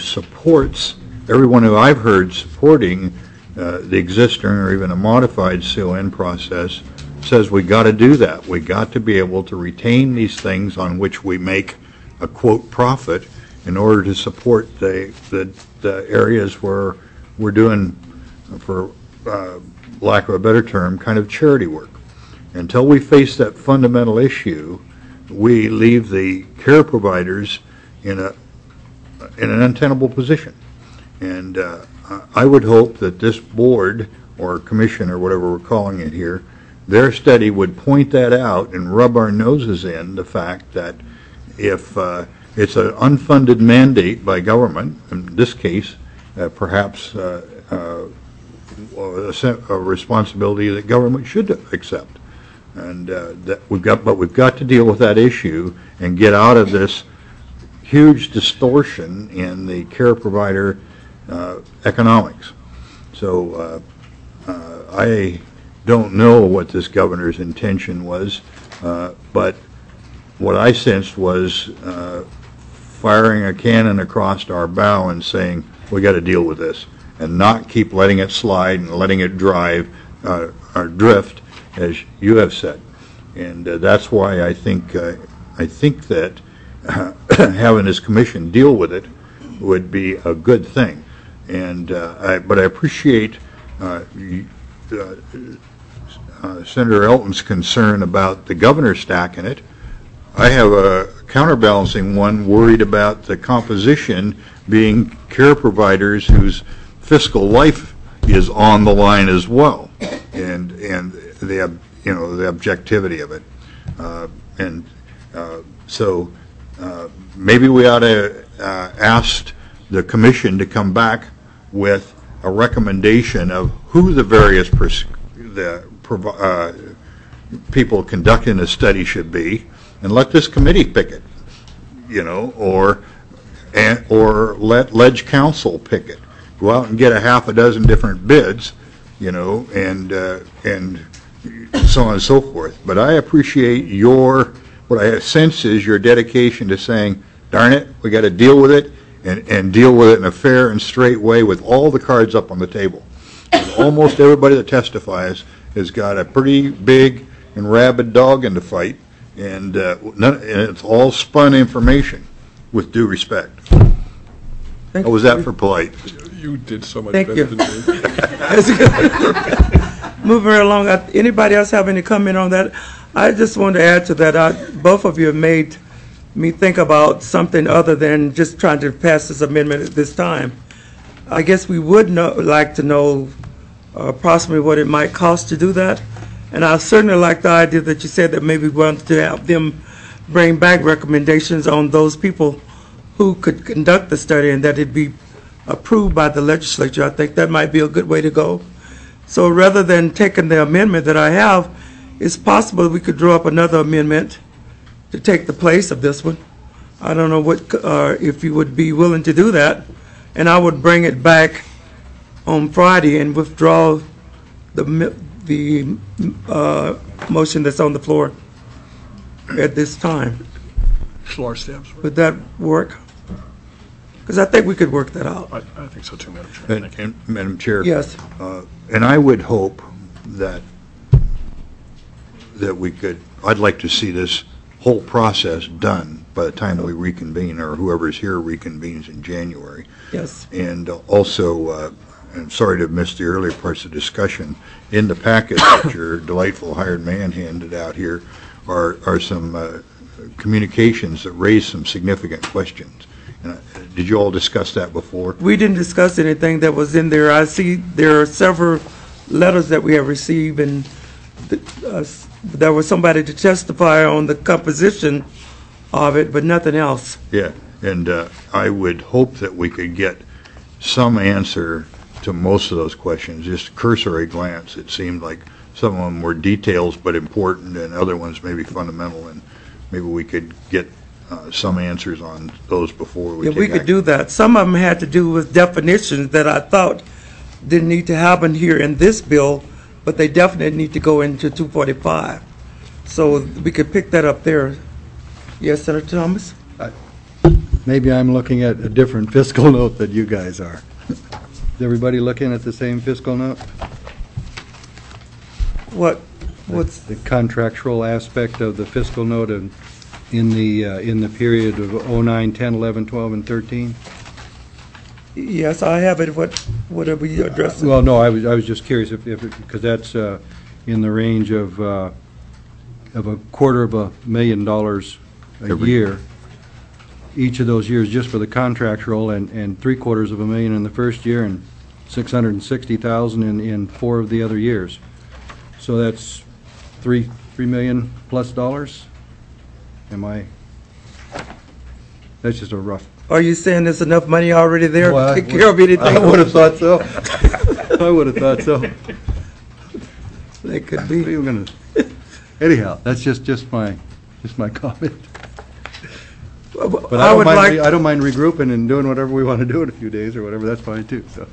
I've heard supporting the existing or even a modified CON process says we got to do that. We got to be able to retain these things on which we make a quote profit in order to support the areas where we're doing, for lack of a better term, kind of charity work. Until we face that fundamental issue, we leave the care providers in an untenable position. And I would hope that this board or commission or whatever we're calling it here, their study would point that out and rub our noses in the fact that if it's an unfunded mandate by government, in this case, perhaps a responsibility that government should accept. And we've got to deal with that issue and get out of this huge distortion in the care provider economics. So I don't know what this governor's intention was, but what I sensed was firing a cannon across our bow and saying, we got to deal with this, and not keep letting it slide and letting it drive or drift, as you have said. And that's why I think that having this commission deal with it would be a good thing. And but I appreciate Senator Elton's concern about the governor stacking it. I have a counterbalancing one, worried about the composition being care providers whose fiscal life is on the line as well, and the objectivity of it, so maybe we ought to ask the commission to come back with a recommendation of who the various people conducting the study should be, and let this committee pick it, or let Ledge Council pick it. Go out and get a half a dozen different bids, and so on and so forth. But I appreciate what I sense is your dedication to saying, darn it, we got to deal with it, and deal with it in a fair and straight way with all the cards up on the table. And almost everybody that testifies has got a pretty big and rabid dog in the fight, and it's all spun information, with due respect. How was that for polite? You did so much Thank better you. than me. That's good. Moving right along, anybody else have any comment on that? I just want to add to that. Both of you have made me think about something other than just trying to pass this amendment at this time. I guess we would like to know approximately what it might cost to do that. And I certainly like the idea that you said that maybe we want to have them bring back recommendations on those people who could conduct the study and that it be approved by the legislature. I think that might be a good way to go. So rather than taking the amendment that I have, it's possible we could draw up another amendment to take the place of this one. I don't know what if you would be willing to do that, and I would bring it back on Friday and withdraw the motion that's on the floor at this time. Floor steps. Would that work? Because I think we could work that out. I think so too, Madam Chair. And Madam Chair. Yes. And I would hope that we could, I'd like to see this whole process done by the time we reconvene, or whoever's here reconvenes in January. Yes. And also, I'm sorry to have missed the earlier parts of the discussion, in the packet that your delightful hired man handed out here are some communications that raise some significant questions. Did you all discuss that before? We didn't discuss anything that was in there. I see there are several letters that we have received, and there was somebody to testify on the composition of it, but nothing else. Yeah, and I would hope that we could get some answer to most of those questions. Just a cursory glance, it seemed like some of them were details but important, and other ones maybe fundamental, and maybe we could get some answers on those before we Yeah, take we could action. do that. Some of them had to do with definitions that I thought didn't need to happen here in this bill, but they definitely need to go into 245. So we could pick that up there. Yes, Senator Thomas? Maybe I'm looking at a different fiscal note than you guys are. Is everybody looking at the same fiscal note? What's the contractual aspect of the fiscal note in the period of 09, 10, 11, 12, and 13? Yes, I have it. What are we addressing? Well, no, I was just curious if because that's in the range of $250,000 a year. Each of those years, just for the contractual, and $750,000 in the first year, and $660,000 in 4 of the other years. So that's $3 million plus dollars. That's just a rough. Are you saying there's enough money already there Well, to take care of anything? I would have thought so. I would have thought so. It could be. Anyhow, that's just my comment. But I don't mind regrouping and doing whatever we want to do in a few days or whatever. That's fine too. So.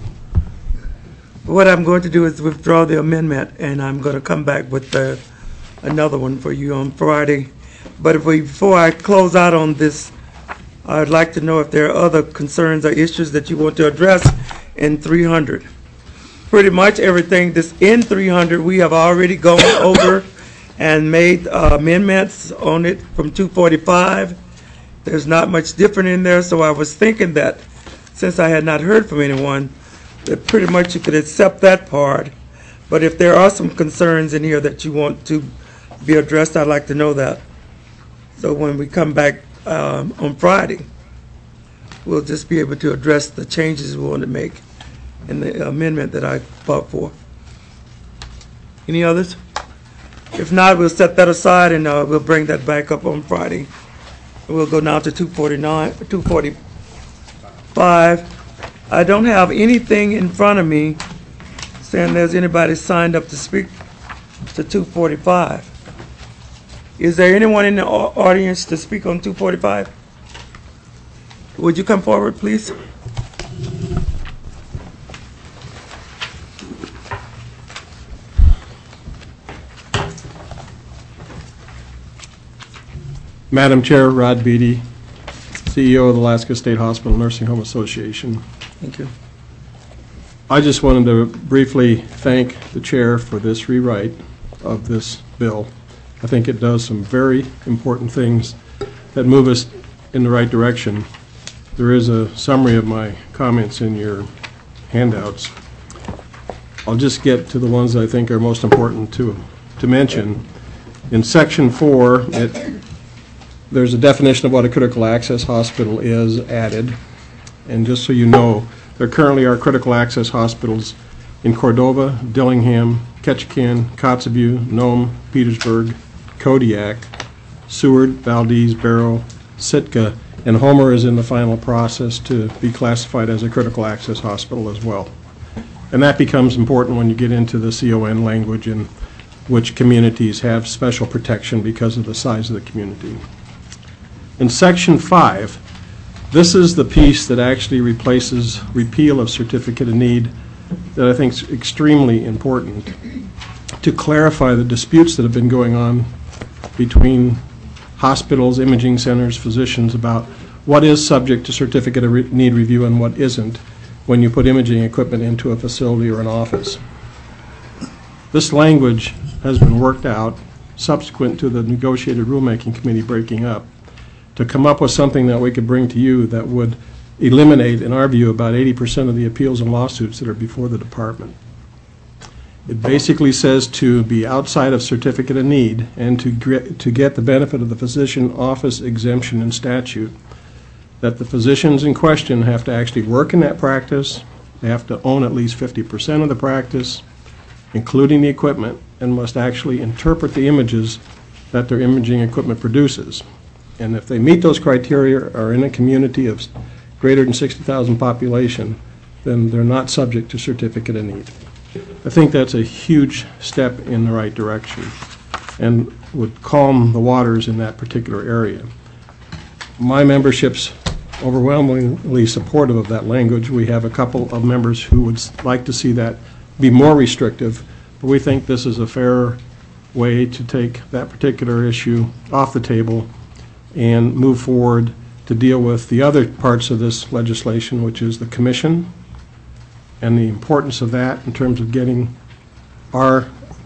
What I'm going to do is withdraw the amendment, and I'm going to come back with another one for you on Friday. But before I close out on this, I'd like to know if there are other concerns or issues that you want to address in 300. Pretty much everything that's in 300 we have already gone over and made amendments on it from 245. There's not much different in there, so I was thinking that since I had not heard from anyone, that pretty much you could accept that part. But if there are some concerns in here that you want to be addressed, I'd like to know that. So when we come back on Friday, we'll just be able to address the changes we want to make in the amendment that I fought for. Any others? If not, we'll set that aside, and we'll bring that back up on Friday. We'll go now to 245. I don't have anything in front of me saying there's anybody signed up to speak to 245. Is there anyone in the audience to speak on 245? Would you come forward, please? Madam Chair, Rod Beatty, CEO of the Alaska State Hospital Nursing Home Association. Thank you. I just wanted to briefly thank the chair for this rewrite of this bill. I think it does some very important things that move us in the right direction. There is a summary of my comments in your handouts. I'll just get to the ones I think are most important to mention. In Section 4, there's a definition of what a critical access hospital is added. And just so you know, there currently are critical access hospitals in Cordova, Dillingham, Ketchikan, Kotzebue, Nome, Petersburg, Kodiak, Seward, Valdez, Barrow, Sitka, and Homer is in the final process to be classified as a critical access hospital as well. And that becomes important when you get into the CON language and which communities have special protection because of the size of the community. In Section 5, this is the piece that actually replaces repeal of certificate of need that I think is extremely important to clarify the disputes that have been going on between hospitals, imaging centers, physicians about what is subject to certificate of need review and what isn't when you put imaging equipment into a facility or an office. This language has been worked out subsequent to the negotiated rulemaking committee breaking up to come up with something that we could bring to you that would eliminate, in our view, about 80% of the appeals and lawsuits that are before the department. It basically says to be outside of certificate of need and to get the benefit of the physician office exemption in statute, that the physicians in question have to actually work in that practice, they have to own at least 50% of the practice, including the equipment, and must actually interpret the images that their imaging equipment produces. And if they meet those criteria or are in a community of greater than 60,000 population, then they're not subject to certificate of need. I think that's a huge step in the right direction and would calm the waters in that particular area. My membership's overwhelmingly supportive of that language. We have a couple of members who would like to see that be more restrictive, but we think this is a fair way to take that particular issue off the table and move forward to deal with the other parts of this legislation, which is the commission and the importance of that in terms of getting our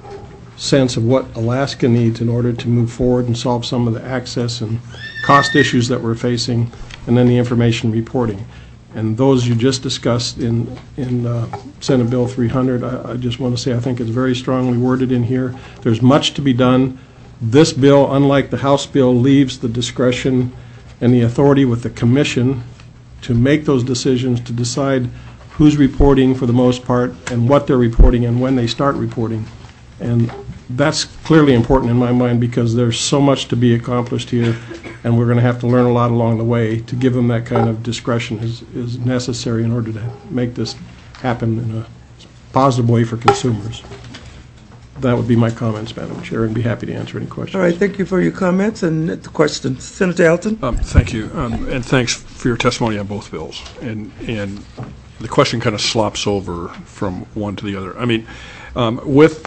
sense of what Alaska needs in order to move forward and solve some of the access and cost issues that we're facing, and then the information reporting. And those you just discussed in Senate Bill 300, I just want to say I think it's very strongly worded in here. There's much to be done. This bill, unlike the House bill, leaves the discretion and the authority with the commission to make those decisions, to decide who's reporting for the most part and what they're reporting and when they start reporting. And that's clearly important in my mind because there's so much to be accomplished here, and we're going to have to learn a lot along the way. To give them that kind of discretion is necessary in order to make this happen in a positive way for consumers. That would be my comments, Madam Chair, and be happy to answer any questions. All right, thank you for your comments and the questions. Senator Elton? Thank you, and thanks for your testimony on both bills. And the question kind of slops over from one to the other. I mean, with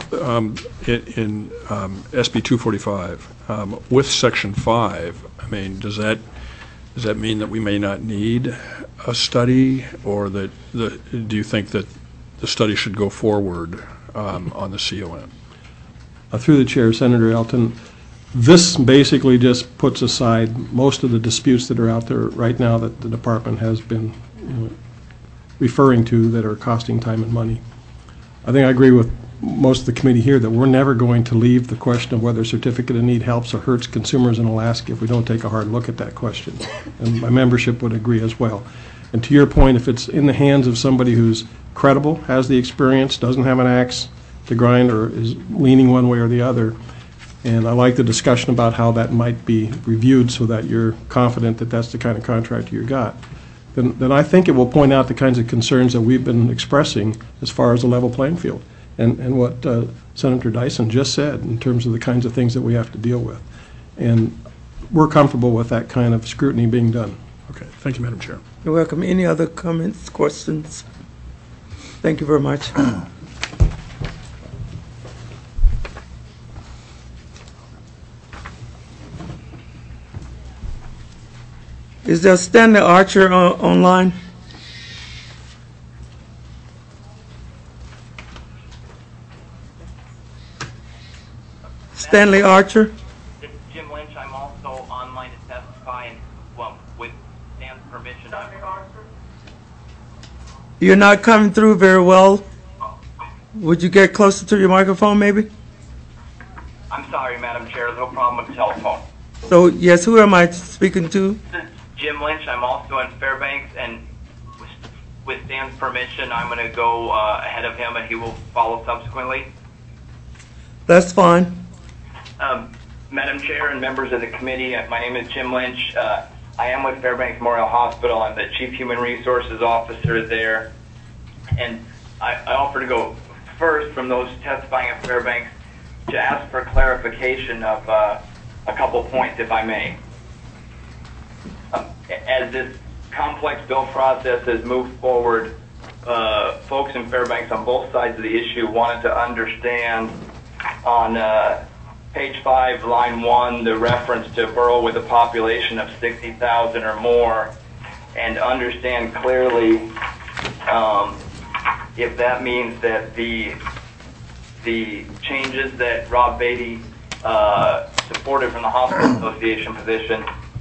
in SB 245, with Section 5, I mean, does that mean that we may not need a study, or that do you think that the study should go forward on the CON? Through the chair, Senator Elton, this basically just puts aside most of the disputes that are out there right now that the department has been referring to that are costing time and money. I think I agree with most of the committee here that we're never going to leave the question of whether certificate of need helps or hurts consumers in Alaska if we don't take a hard look at that question. And my membership would agree as well. And to your point, if it's in the hands of somebody who's credible, has the experience, doesn't have an axe to grind, or is leaning one way or the other, and I like the discussion about how that might be reviewed so that you're confident that that's the kind of contractor you got, then I think it will point out the kinds of concerns that we've been expressing as far as a level playing field and what Senator Dyson just said in terms of the kinds of things that we have to deal with. And we're comfortable with that kind of scrutiny being done. Okay, thank you, Madam Chair. You're welcome. Any other comments, questions? Thank you very much. Is there Stanley Archer online? Stanley Archer? This is Jim Lynch. I'm also online to testify, and well, with stands permission, You're not coming through very well. Would you get closer to your microphone, maybe? I'm sorry, Madam Chair, no problem with the telephone. So, yes, who am I speaking to? This is Jim Lynch. I'm also in Fairbanks, and with Stan's permission, I'm going to go ahead of him, and he will follow subsequently. That's fine. Madam Chair and members of the committee, my name is Jim Lynch. I am with Fairbanks Memorial Hospital. I'm the Chief Human Resources Officer there. And I offer to go first from those testifying at Fairbanks to ask for clarification of a couple points, if I may. As this complex bill process has moved forward, folks in Fairbanks on both sides of the issue wanted to understand on page 5, line 1, the reference to a borough with a population of 60,000 or more, and understand clearly if that means that the changes that Rob Beatty supported from the Hospital Association position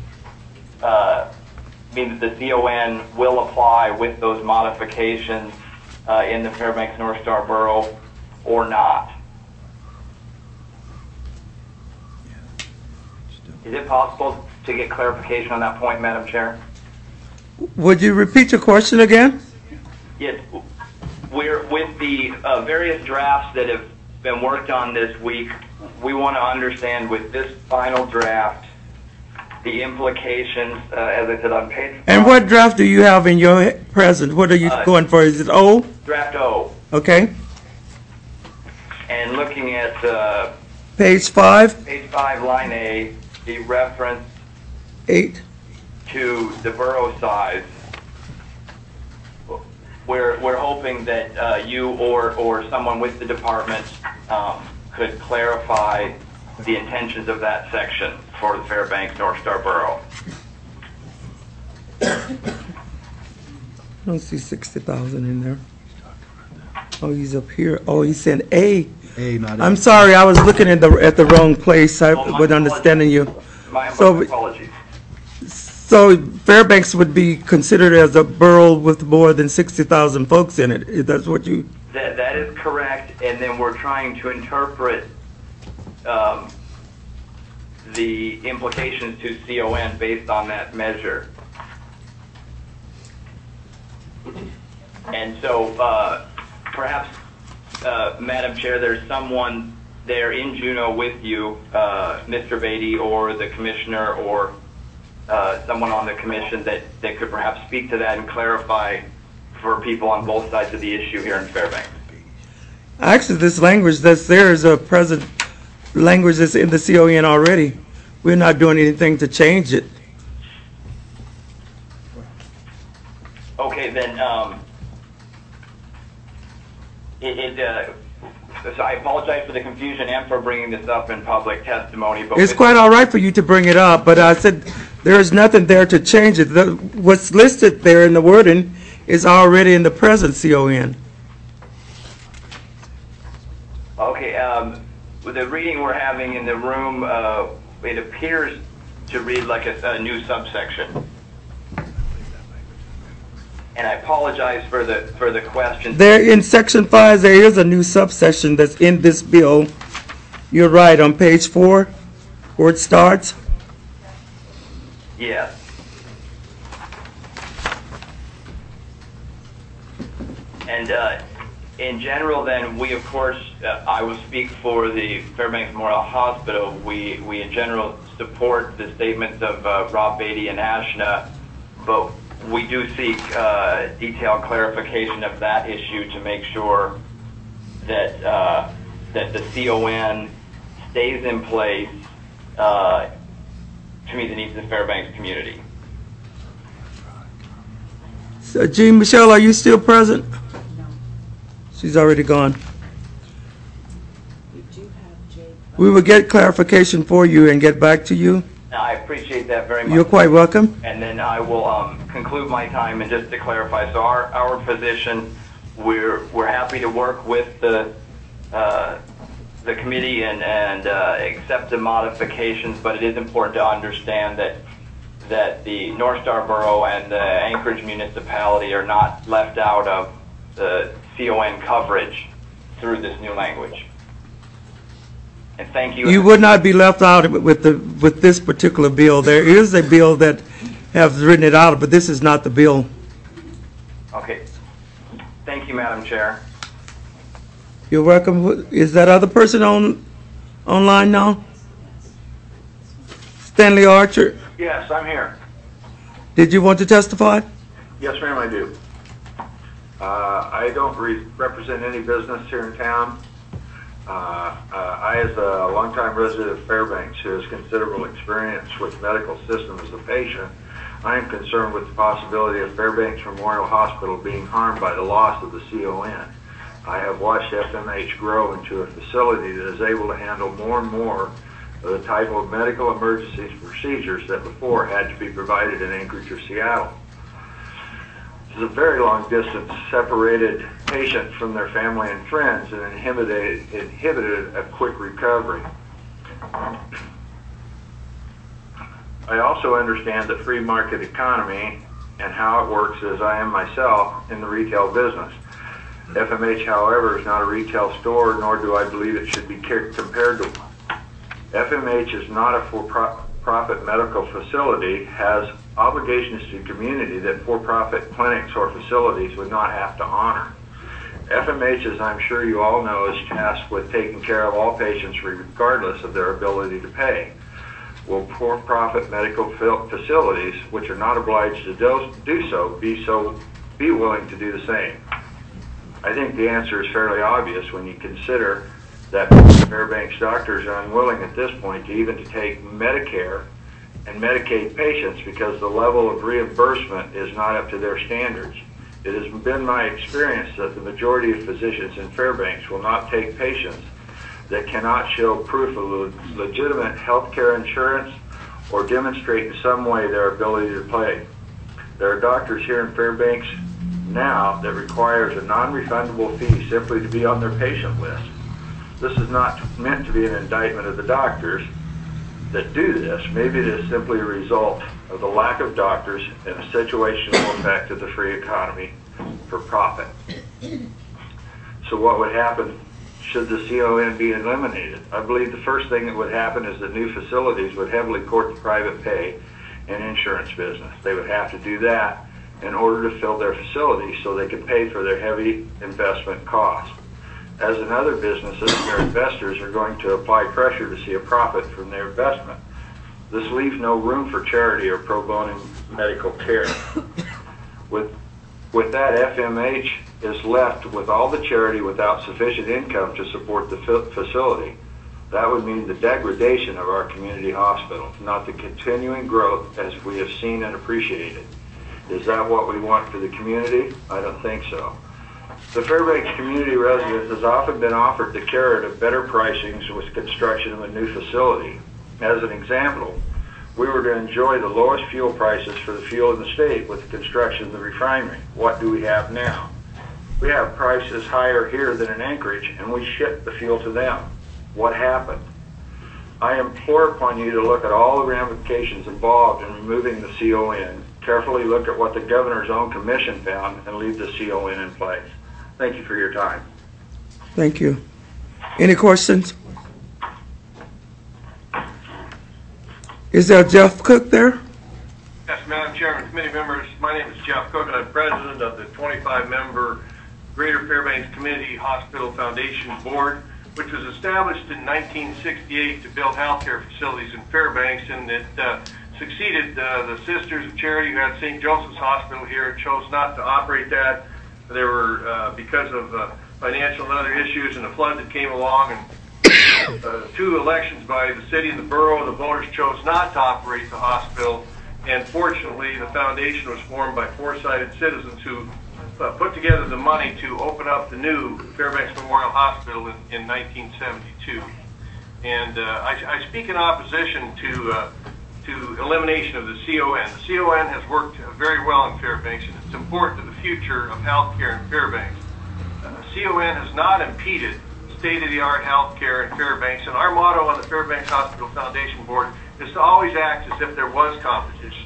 means that the CON will apply with those modifications in the Fairbanks North Star Borough or not. Is it possible to get clarification on that point, Madam Chair? Would you repeat your question again? Yes. We're with the various drafts that have been worked on this week. We want to understand with this final draft the implications, as I said, on page 5. And what draft do you have in your present? What are you going for? Is it O? Draft O. Okay. And looking at Page 5? Page 5, line A, the reference 8. to the borough size. We're hoping that you or someone with the department could clarify the intentions of that section for the Fairbanks North Star Borough. I don't see 60,000 in there. Oh, he's up here. Oh, he said A. A, not A. I'm sorry, I was looking at the wrong place. I wasn't understanding you. My apologies. So Fairbanks would be considered as a borough with more than 60,000 folks in it. That's what you... That is correct, and then we're trying to interpret the implications to CON based on that measure. And so perhaps, Madam Chair, there's someone there in Juneau with you, Mr. Beatty or the commissioner or someone on the commission that could perhaps speak to that and clarify for people on both sides of the issue here in Fairbanks. Actually, this language that's there is a present language that's in the CON already. We're not doing anything to change it. Okay, then, so I apologize for the confusion and for bringing this up in public testimony. But It's quite all right for you to bring it up, but I said there is nothing there to change it. What's listed there in the wording is already in the present CON. Okay, with the reading we're having in the room, it appears to read like a new subsection. And I apologize for the question. There in section 5, there is a new subsection that's in this bill. You're right, on page 4, where it starts. Yes. And in general, then, we, of course, I will speak for the Fairbanks Memorial Hospital. We in general support the statements of Rob Beatty and Ashna, but we do seek detailed clarification of that issue to make sure that that the CON stays in place to meet the needs of the Fairbanks community. So, Jean Michelle, are you still present? No. She's already gone. We will get clarification for you and get back to you. I appreciate that very much. You're quite welcome. And then I will conclude my time. And just to clarify, so our position, we're happy to work with the committee and accept the modifications, but it is important to understand that that the North Star Borough and the Anchorage municipality are not left out of the CON coverage through this new language. And thank you. You would not be left out with this particular bill. There is a bill that has written it out, but this is not the bill. Okay. Thank you, Madam Chair. You're welcome. Is that other person online now? Stanley Archer, Yes, I'm here. did you want to testify? Yes, ma'am, I do. I don't represent any business here in town. I, as a longtime resident of Fairbanks who has considerable experience with the medical system as a patient, I am concerned with the possibility of Fairbanks Memorial Hospital being harmed by the loss of the CON. I have watched FMH grow into a facility that is able to handle more and more of the type of medical emergencies procedures that before had to be provided in Anchorage or Seattle. This is a very long distance separated patient from their family and friends and inhibited a quick recovery. I also understand the free market economy and how it works, as I am myself in the retail business. FMH, however, is not a retail store, nor do I believe it should be compared to one. FMH is not a for-profit medical facility, has obligations to the community that for-profit clinics or facilities would not have to honor. FMH, as I'm sure you all know, is tasked with taking care of all patients regardless of their ability to pay. Will for-profit medical facilities, which are not obliged to do so, be willing to do the same? I think the answer is fairly obvious when you consider that Fairbanks doctors are unwilling at this point to even to take Medicare and Medicaid patients because the level of reimbursement is not up to their standards. It has been my experience that the majority of physicians in Fairbanks will not take patients that cannot show proof of legitimate health care insurance or demonstrate in some way their ability to pay. There are doctors here in Fairbanks now that requires a non-refundable fee simply to be on their patient list. This is not meant to be an indictment of the doctors that do this. Maybe it is simply a result of the lack of doctors and a situational effect of the free economy for profit. So what would happen should the CON be eliminated? I believe the first thing that would happen is that new facilities would heavily court the private pay and insurance business. They would have to do that in order to fill their facilities so they could pay for their heavy investment costs. As in other businesses, their investors are going to apply pressure to see a profit from their investment. This leaves no room for charity or pro bono medical care. With that, FMH is left with all the charity without sufficient income to support the facility. That would mean the degradation of our community hospital, not the continuing growth as we have seen and appreciated. Is that what we want for the community? I don't think so. The Fairbanks community residents has often been offered the carrot of better pricings with construction of a new facility. As an example, we were to enjoy the lowest fuel prices for the fuel in the state with the construction of the refinery. What do we have now? We have prices higher here than in Anchorage, and we ship the fuel to them. What happened? I implore upon you to look at all the ramifications involved in removing the CON, carefully look at what the governor's own commission found, and leave the CON in place. Thank you for your time. Thank you. Any questions? Is there Jeff Cook there? Yes, Madam Chairman, committee members, my name is Jeff Cook, and I'm president of the 25-member Greater Fairbanks Community Hospital Foundation Board, which was established in 1968 to build healthcare facilities in Fairbanks, and it succeeded the Sisters of Charity who had St. Joseph's Hospital here and chose not to operate that. There were, because of financial and other issues and the flood that came along, and 2 elections by the city and the borough, the voters chose not to operate the hospital. And fortunately, the foundation was formed by foresighted citizens who put together the money to open up the new Fairbanks Memorial Hospital in 1972. And I speak in opposition to elimination of the CON. The CON has worked very well in Fairbanks, and it's important to the future of healthcare in Fairbanks. CON has not impeded state-of-the-art healthcare in Fairbanks, and our motto on the Fairbanks Hospital Foundation Board is to always act as if there was competition.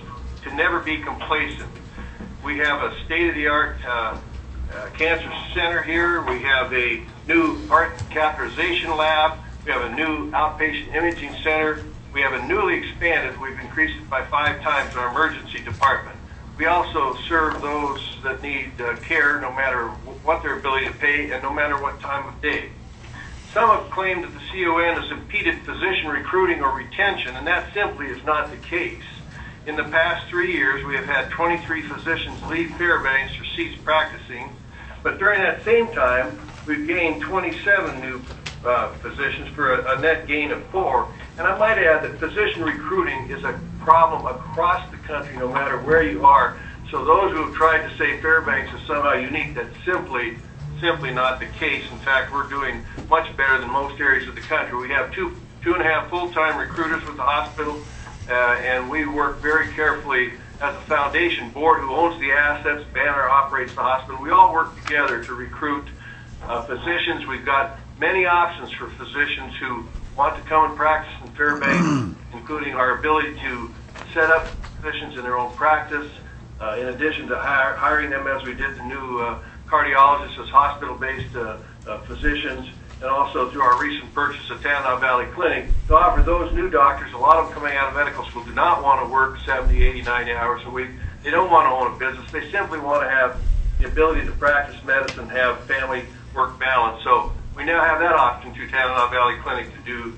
to never be complacent. We have a state-of-the-art cancer center here. We have a new heart catheterization lab. We have a new outpatient imaging center. We have a newly expanded, we've increased it by 5 times, our emergency department. We also serve those that need care no matter what their ability to pay and no matter what time of day. Some have claimed that the CON has impeded physician recruiting or retention, and that simply is not the case. In the past 3 years, we have had 23 physicians leave Fairbanks or cease practicing, but during that same time, we've gained 27 new physicians for a net gain of 4. And I might add that physician recruiting is a problem across the country, no matter where you are. So those who have tried to say Fairbanks is somehow unique, that's simply not the case. In fact, we're doing much better than most areas of the country. We have two and a half full-time recruiters with the hospital, and we work very carefully as a foundation board who owns the assets. Banner operates the hospital. We all work together to recruit physicians. We've got many options for physicians who want to come and practice in Fairbanks, including our ability to set up physicians in their own practice, in addition to hiring them as we did the new cardiologists as hospital-based physicians, and also through our recent purchase of Tanana Valley Clinic to offer those new doctors. A lot of them coming out of medical school do not want to work 70, 80, 90 hours a week. They don't want to own a business. They simply want to have the ability to practice medicine, have family work balance. So we now have that option through Tanana Valley Clinic to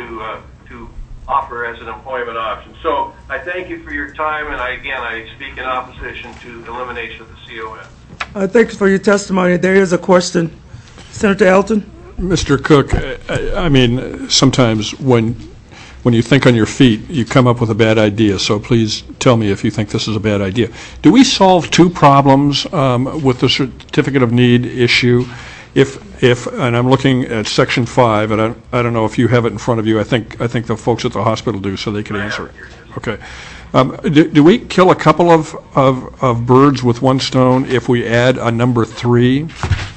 offer as an employment option. So I thank you for your time, and I speak in opposition to elimination of the CON. Thanks for your testimony. There is a question. Senator Elton? Mr. Cook, I mean, sometimes when you think on your feet, you come up with a bad idea, so please tell me if you think this is a bad idea. Do we solve 2 problems with the certificate of need issue? If and I'm looking at Section 5, and I don't know if you have it in front of you. I think the folks at the hospital do, so they can answer it. Okay. Do we kill a couple of birds with one stone if we add a number 3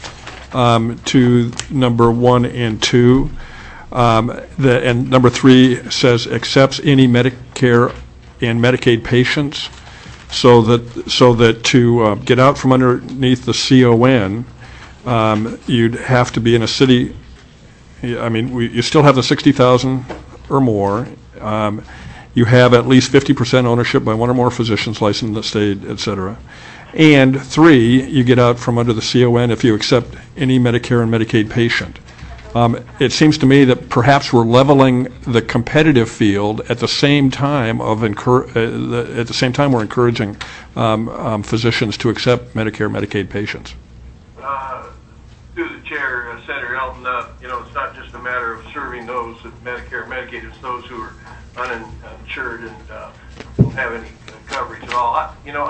to number 1 and 2? And number 3 says accepts any Medicare and Medicaid patients, so that to get out from underneath the CON, you'd have to be in a city. I mean, you still have the 60,000 or more. You have at least 50% ownership by 1 or more physicians licensed in the state, et cetera. And 3, you get out from under the CON if you accept any Medicare and Medicaid patient. It seems to me that perhaps we're leveling the competitive field at the same time we're encouraging physicians to accept Medicare and Medicaid patients. Through the chair, Senator Elton, it's not just a matter of serving those with Medicare and Medicaid, it's those who are uninsured and don't have any coverage at all.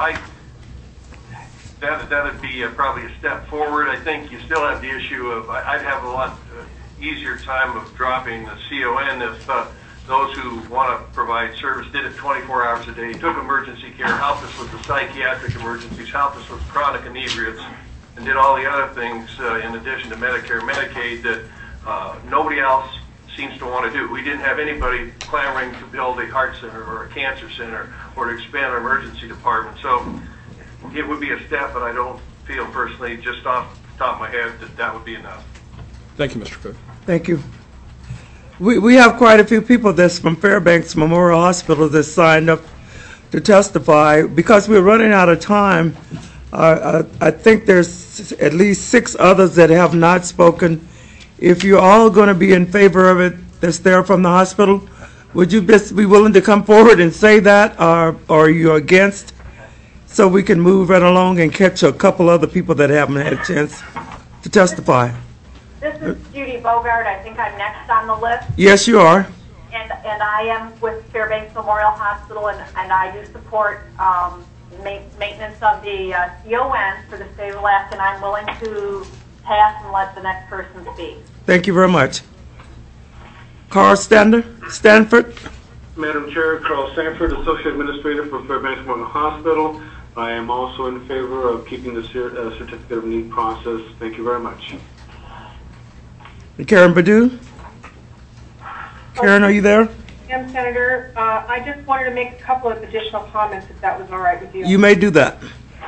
That would be probably a step forward. I think you still have the issue of, I'd have a lot easier time of dropping the CON if those who want to provide service did it 24 hours a day, took emergency care, helped us with the psychiatric emergencies, helped us with chronic inebriates, and did all the other things in addition to Medicare and Medicaid that nobody else seems to want to do. We didn't have anybody clamoring to build a heart center or a cancer center or to expand our emergency department. So it would be a step, but I don't feel personally, just off the top of my head, that would be enough. Thank you, Mr. Cook. Thank you. We have quite a few people that's from Fairbanks Memorial Hospital that signed up to testify. Because we're running out of time, I think there's at least 6 others that have not spoken. If you're all going to be in favor of it that's there from the hospital, would you be willing to come forward and say that, or are you against, so we can move right along and catch a couple other people that haven't had a chance to testify? This is Judy Bogart. I think I'm next on the list. Yes, you are. And I am with Fairbanks Memorial Hospital, and I do support maintenance of the CON for the state of Alaska, and I'm willing to pass and let the next person speak. Thank you very much. Carl Stanford. Madam Chair, Carl Stanford, Associate Administrator for Fairbanks Memorial Hospital. I am also in favor of keeping the certificate of need process. Thank you very much. Karen Badu. Karen, are you there? am, Senator. I just wanted to make a couple of additional comments, if that was all right with you. You may do that.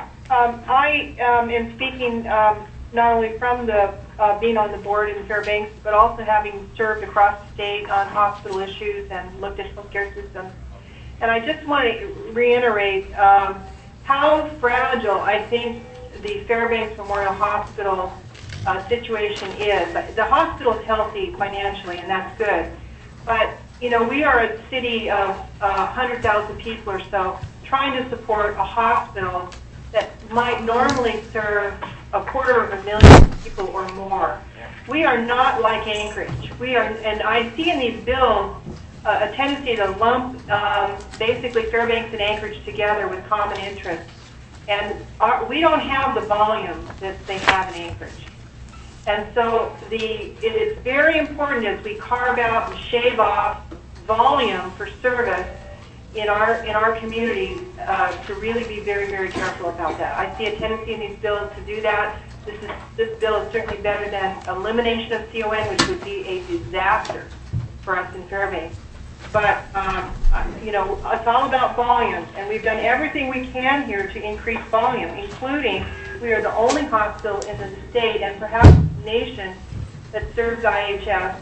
I am speaking not only from the being on the board in Fairbanks, but also having served across the state on hospital issues and looked at healthcare systems. And I just want to reiterate how fragile I think the Fairbanks Memorial Hospital situation is. The hospital is healthy financially, and that's good. But, you know, we are a city of 100,000 people or so trying to support a hospital that might normally serve 250,000 people or more. We are not like Anchorage. We are, and I see in these bills a tendency to lump basically Fairbanks and Anchorage together with common interests. And we don't have the volume that they have in Anchorage. And so it is very important as we carve out and shave off volume for service in our community to really be very, very careful about that. I see a tendency in these bills to do that. This bill is certainly better than elimination of CON, which would be a disaster for us in Fairbanks. But, you know, it's all about volume, and we've done everything we can here to increase volume, including we are the only hospital in the state and perhaps the nation that serves IHS,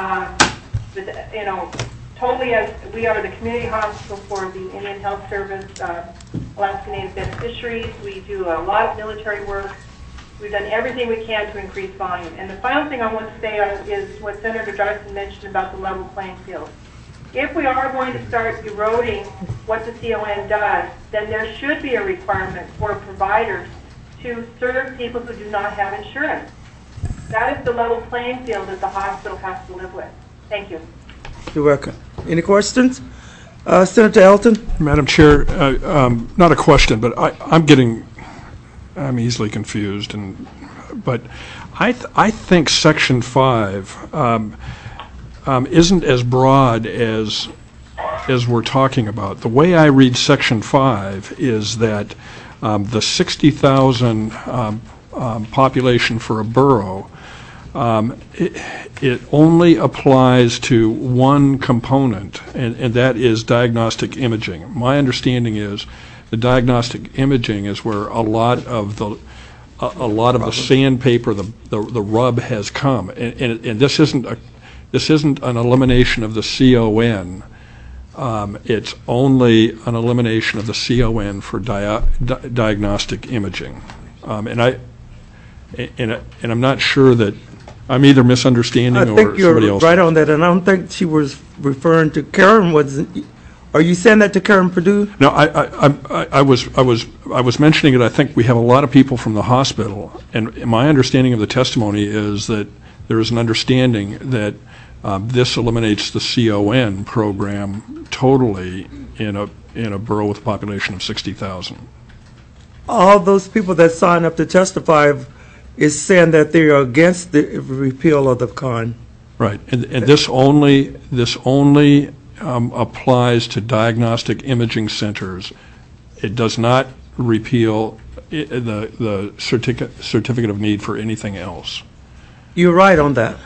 you know, totally as we are the community hospital for the Indian Health Service, Alaska Native beneficiaries. We do a lot of military work. We've done everything we can to increase volume. And the final thing I want to say is what Senator Darson mentioned about the level playing field. If we are going to start eroding what the CON does, then there should be a requirement for providers to serve people who do not have insurance. That is the level playing field that the hospital has to live with. Thank you. You're welcome. Any questions? Senator Elton? Madam Chair, not a question, but I'm easily confused, but I think Section 5 isn't as broad as we're talking about. The way I read Section 5 is that the 60,000 population for a borough, it only applies to one component, and that is diagnostic imaging. My understanding is the diagnostic imaging is where a lot of the sandpaper, the rub has come, and this isn't an elimination of the CON. It's only an elimination of the CON for diagnostic imaging, and I'm not sure that I'm either misunderstanding or somebody else. I think you're right on that, and I don't think she was referring to Karen. Are you saying that to Karen Perdue? No, I was mentioning it. I think we have a lot of people from the hospital, and my understanding of the testimony is that there is an understanding that this eliminates the CON program totally in a borough with a population of 60,000. All those people that sign up to testify is saying that they are against the repeal of the CON. Right, and this only applies to diagnostic imaging centers. It does not repeal the certificate of need for anything else. You're right on that.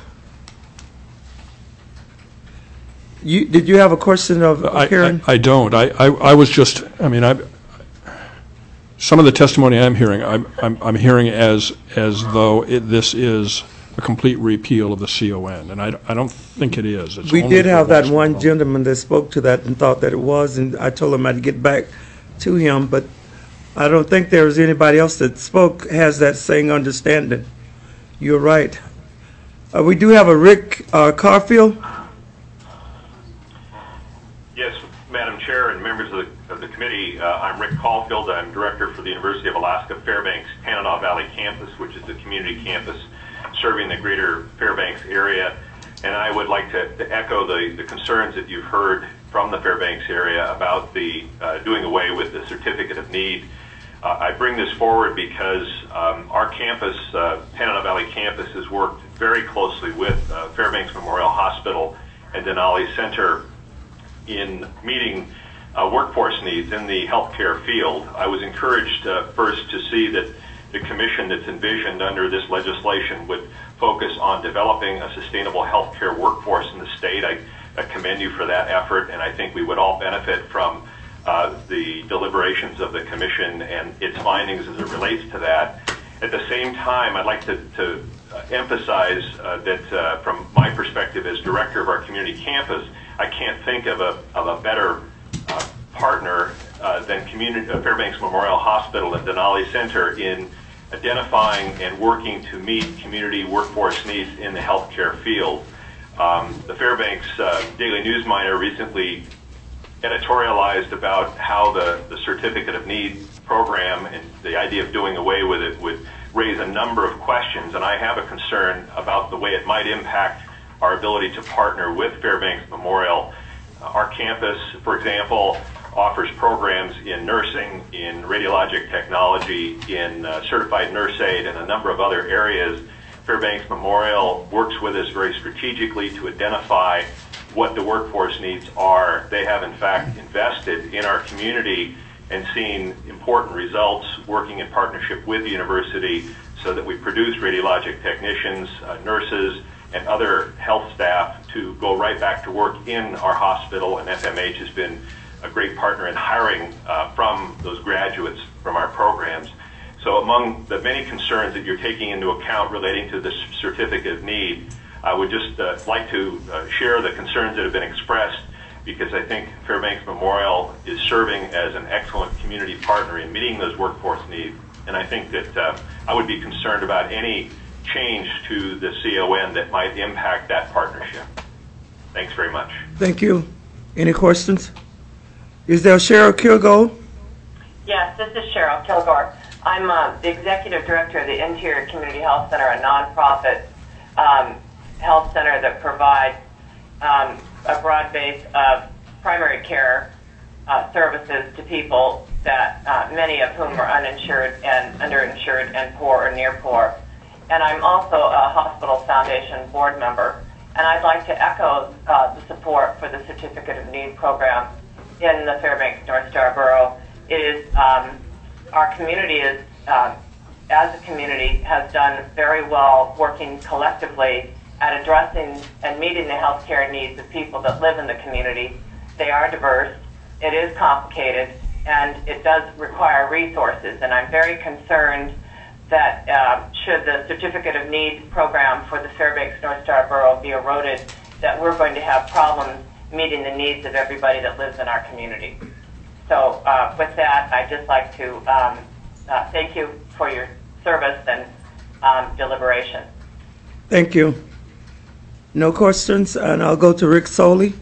Did you have a question of Karen? I don't. I was just. I mean, some of the testimony I'm hearing, I'm hearing as though this is a complete repeal of the CON, and I don't think it is. We did have that one gentleman that spoke to that and thought that it was, and I told him I'd get back to him, but I don't think there was anybody else that spoke has that same understanding. You're right. We do have a Rick Carfield. Yes, Madam Chair and members of the committee, I'm Rick Caulfield. I'm director for the University of Alaska Fairbanks Tanana Valley campus, which is the community campus serving the greater Fairbanks area. And I would like to echo the concerns that you've heard from the Fairbanks area about the doing away with the certificate of need. I bring this forward because our campus, Tanana Valley campus, has worked very closely with Fairbanks Memorial Hospital and Denali Center in meeting workforce needs in the healthcare field. I was encouraged first to see that the commission that's envisioned under this legislation would focus on developing a sustainable healthcare workforce in the state. I commend you for that effort, and I think we would all benefit from the deliberations of the commission and its findings as it relates to that. At the same time, I'd like to emphasize that from my perspective as director of our community campus, I can't think of a better partner than Fairbanks Memorial Hospital and Denali Center in identifying and working to meet community workforce needs in the healthcare field. The Fairbanks Daily News Miner recently editorialized about how the Certificate of Need program and the idea of doing away with it would raise a number of questions, and I have a concern about the way it might impact our ability to partner with Fairbanks Memorial. Our campus, for example, offers programs in nursing, in radiologic technology, in certified nurse aid, and a number of other areas. Fairbanks Memorial works with us very strategically to identify what the workforce needs are. They have, in fact, invested in our community and seen important results working in partnership with the university so that we produce radiologic technicians, nurses, and other health staff to go right back to work in our hospital, and FMH has been a great partner in hiring from those graduates from our programs. So among the many concerns that you're taking into account relating to the Certificate of Need, I would just like to share the concerns that have been expressed, because I think Fairbanks Memorial is serving as an excellent community partner in meeting those workforce needs, and I think that I would be concerned about any change to the CON that might impact that partnership. Thanks very much. Thank you. Any questions? Is there Cheryl Kilgore? Yes, this is Cheryl Kilgore. I'm the Executive Director of the Interior Community Health Center, a nonprofit health center that provides a broad base of primary care services to people that many of whom are uninsured and underinsured and poor or near poor. And I'm also a Hospital Foundation board member. And I'd like to echo the support for the Certificate of Need program in the Fairbanks North Star Borough. It is, our community is, as a community, has done very well working collectively at addressing and meeting the healthcare needs of people that live in the community. They are diverse, it is complicated, and it does require resources. And I'm very concerned that should the Certificate of Need program for the Fairbanks North Star Borough be eroded, that we're going to have problems meeting the needs of everybody that lives in our community. So with that, I'd just like to thank you for your service and deliberation. Thank you. No questions, and I'll go to Rick Soley.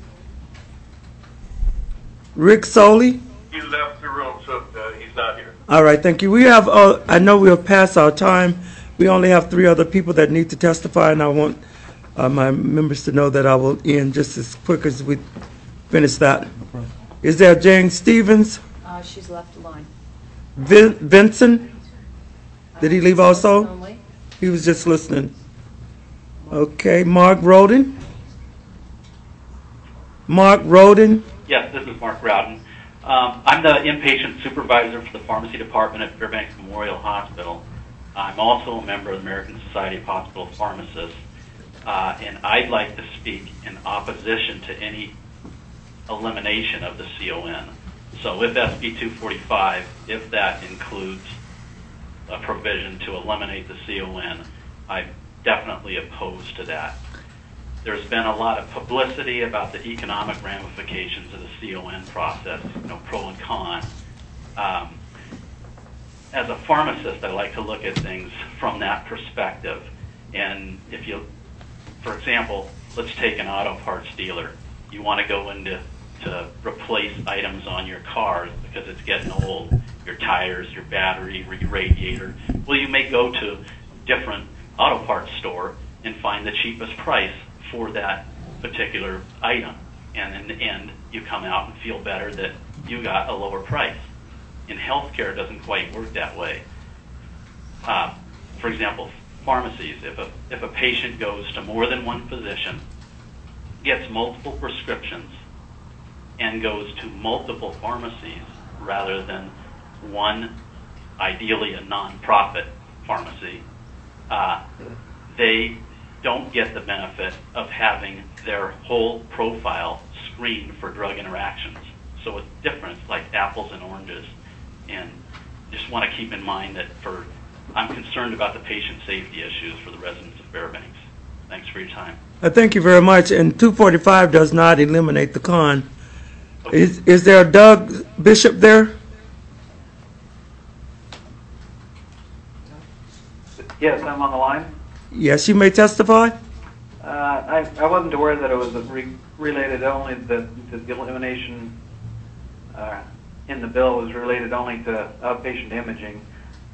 Rick Soley? He left the room, so he's not here. All right, thank you. We have, I know we'll pass our time. We only have 3 other people that need to testify, and I want my members to know that I will end just as quick as we finish that. Is there Jane Stevens? She's left the line. Vincent? Did he leave also? He was just listening. Okay, Mark Roden? Mark Roden? Yes, this is Mark Rowden. I'm the inpatient supervisor for the pharmacy department at Fairbanks Memorial Hospital. I'm also a member of the American Society of Hospital Pharmacists, and I'd like to speak in opposition to any elimination of the CON. So with SB 245, if that includes a provision to eliminate the CON, I'm definitely opposed to that. There's been a lot of publicity about the economic ramifications of the CON process, pro and con. As a pharmacist, I like to look at things from that perspective. And if you, for example, let's take an auto parts dealer. You want to go into to replace items on your car because it's getting old, your tires, your battery, your radiator. Well, you may go to a different auto parts store and find the cheapest price for that particular item. And in the end, you come out and feel better that you got a lower price. In healthcare, it doesn't quite work that way. For example, pharmacies, if a patient goes to more than one physician, gets multiple prescriptions, and goes to multiple pharmacies rather than one, ideally a non-profit pharmacy, they don't get the benefit of having their whole profile screened for drug interactions. So it's different, it's like apples and oranges. And just want to keep in mind that I'm concerned about the patient safety issues for the residents of Fairbanks. Thanks for your time. Thank you very much. And 245 does not eliminate the con. Is there a Doug Bishop there? Yes, I'm on the line. Yes, you may testify. I wasn't aware that it was related only, the elimination in the bill was related only to outpatient imaging.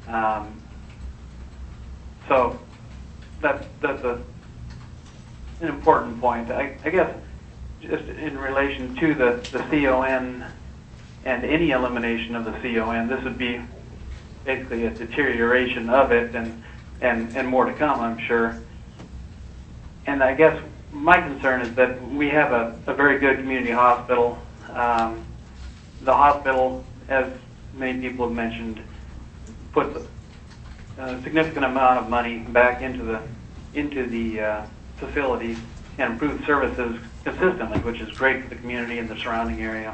So that's an important point. I guess just in relation to the CON and any elimination of the CON, this would be basically a deterioration of it and more to come, I'm sure. And I guess my concern is that we have a very good community hospital. The hospital, as many people have mentioned, puts a significant amount of money back into the facility and improves services consistently, which is great for the community and the surrounding area.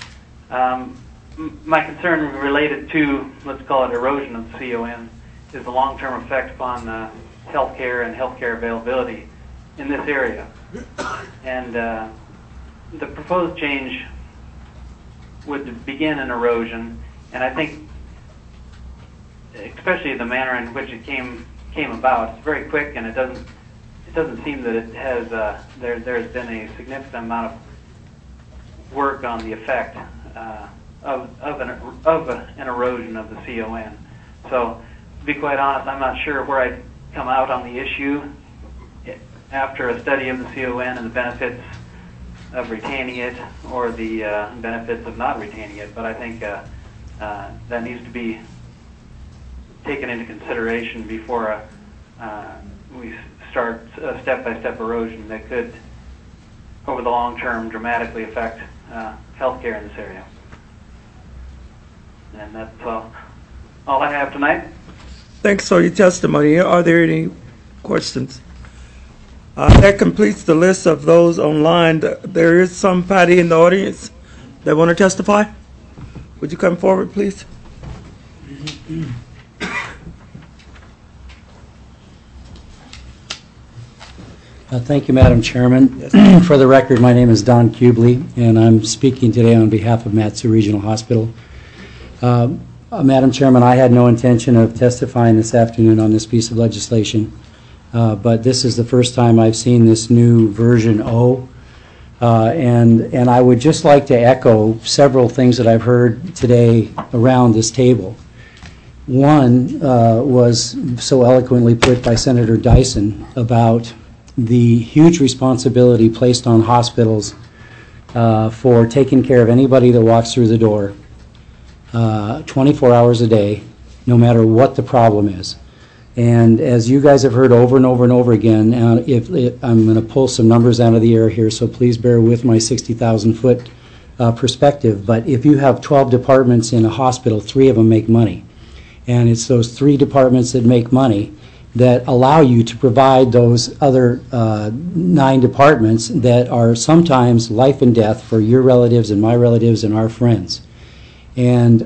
My concern related to, let's call it erosion of the CON, is the long-term effect upon healthcare and healthcare availability in this area. And the proposed change would begin an erosion, and I think, especially the manner in which it came about, it's very quick, and it doesn't seem that it has there's been a significant amount of work on the effect of an erosion of the CON. So, to be quite honest, I'm not sure where I'd come out on the issue after a study of the CON and the benefits of retaining it or the benefits of not retaining it, but I think that needs to be taken into consideration before we start a step-by-step erosion that could, over the long term, dramatically affect healthcare in this area. And that's all I have tonight. Thanks for your testimony. Are there any questions? That completes the list of those online. There is somebody in the audience that want to testify. Would you come forward, please? Thank you, Madam Chairman. Yes. For the record, my name is Don Kubley, and I'm speaking today on behalf of Mat-Su Regional Hospital. Madam Chairman, I had no intention of testifying this afternoon on this piece of legislation, but this is the first time I've seen this new version O, and I would just like to echo several things that I've heard today around this table. One was so eloquently put by Senator Dyson about the huge responsibility placed on hospitals for taking care of anybody that walks through the door 24 hours a day, no matter what the problem is. And as you guys have heard over and over and over again, I'm going to pull some numbers out of the air here, so please bear with my 60,000-foot perspective. But if you have 12 departments in a hospital, 3 of them make money. And it's those 3 departments that make money that allow you to provide those other 9 departments that are sometimes life and death for your relatives and my relatives and our friends. And,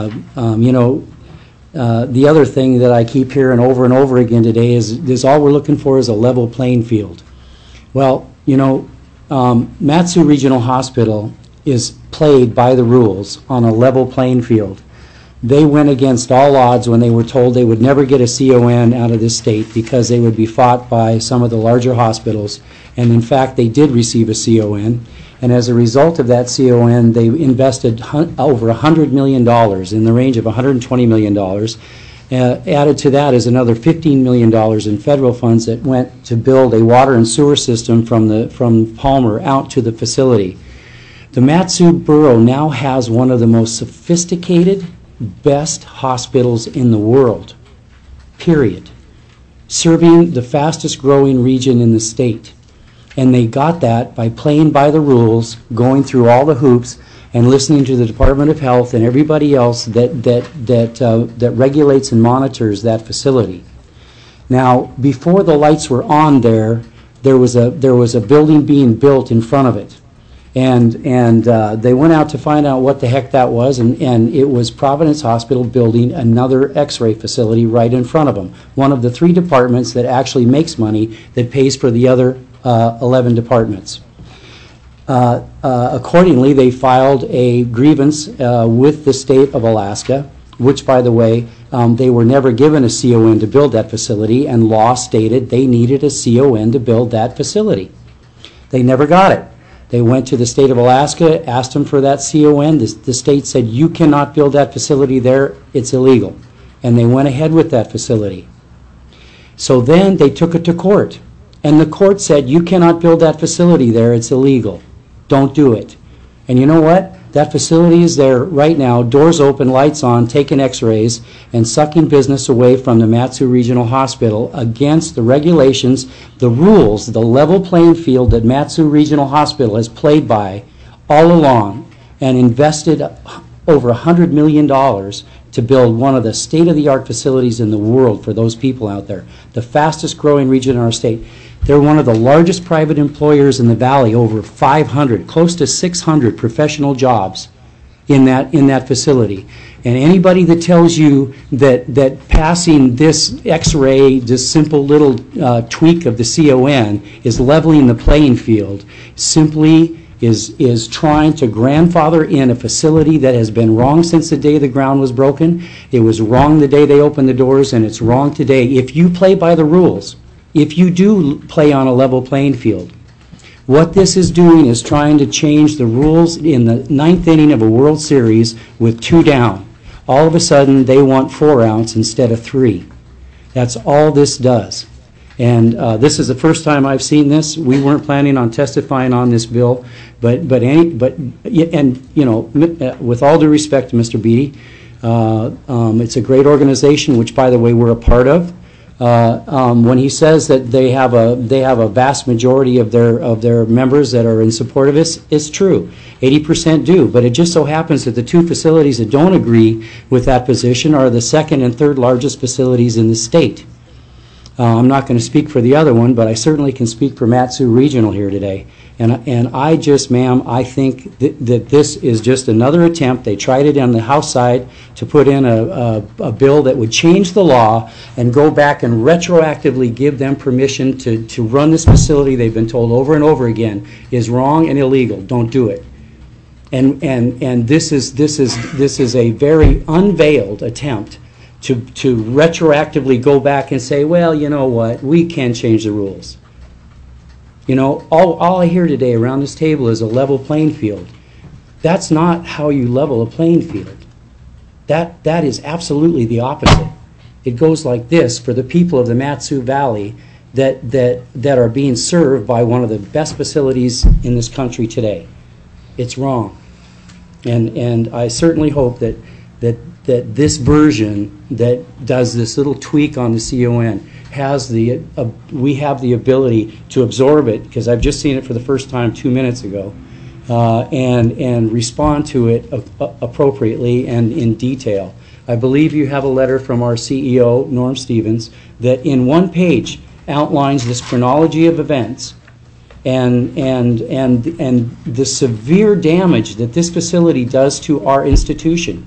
the other thing that I keep hearing over and over again today is all we're looking for is a level playing field. Well, Mat-Su Regional Hospital is played by the rules on a level playing field. They went against all odds when they were told they would never get a CON out of this state because they would be fought by some of the larger hospitals. And in fact, they did receive a CON. And as a result of that CON, they invested over $100 million, in the range of $120 million. Added to that is another $15 million in federal funds that went to build a water and sewer system from Palmer out to the facility. The Mat-Su Borough now has one of the most sophisticated, best hospitals in the world, period, serving the fastest growing region in the state. And they got that by playing by the rules, going through all the hoops, and listening to the Department of Health and everybody else that regulates and monitors that facility. Now, before the lights were on there was a building being built in front of it. And they went out to find out what the heck that was, and it was Providence Hospital building another x-ray facility right in front of them. One of the 3 departments that actually makes money that pays for the other 11 departments. Accordingly, they filed a grievance with the state of Alaska, which, by the way, they were never given a CON to build that facility, and law stated they needed a CON to build that facility. They never got it. They went to the state of Alaska, asked them for that CON. The state said, you cannot build that facility there, it's illegal. And they went ahead with that facility. So then they took it to court. And the court said, you cannot build that facility there, it's illegal. Don't do it. And you know what? That facility is there right now, doors open, lights on, taking x-rays, and sucking business away from the Mat-Su Regional Hospital against the regulations, the rules, the level playing field that Mat-Su Regional Hospital has played by all along, and invested over $100 million to build one of the state-of-the-art facilities in the world for those people out there, the fastest growing region in our state. They're one of the largest private employers in the valley, over 500, close to 600 professional jobs in that facility. And anybody that tells you that passing this x-ray, this simple little tweak of the CON is leveling the playing field, simply is trying to grandfather in a facility that has been wrong since the day the ground was broken. It was wrong the day they opened the doors, and it's wrong today. If you play by the rules, if you do play on a level playing field, what this is doing is trying to change the rules in the 9th inning of a World Series with 2 down. All of a sudden, they want 4 outs instead of 3. That's all this does. And this is the first time I've seen this. We weren't planning on testifying on this bill, but you know, with all due respect to Mr. Beatty, it's a great organization, which, by the way, we're a part of. When he says that they have a vast majority of their members that are in support of this, it's true. 80% do, but it just so happens that the 2 facilities that don't agree with that position are the 2nd and 3rd largest facilities in the state. I'm not going to speak for the other one, but I certainly can speak for Mat-Su Regional here today. And I just, ma'am, I think that this is just another attempt. They tried it on the House side to put in a bill that would change the law and go back and retroactively give them permission to run this facility they've been told over and over again is wrong and illegal. Don't do it. And this is a very unveiled attempt to retroactively go back and say, well, you know what, we can change the rules. You know, all I hear today around this table is a level playing field. That's not how you level a playing field. That is absolutely the opposite. It goes like this for the people of the Mat-Su Valley that are being served by one of the best facilities in this country today. It's wrong. And I certainly hope that this version that does this little tweak on the CON has we have the ability to absorb it, because I've just seen it for the first time 2 minutes ago, and respond to it appropriately and in detail. I believe you have a letter from our CEO, Norm Stevens, that in 1 page outlines this chronology of events and the severe damage that this facility does to our institution.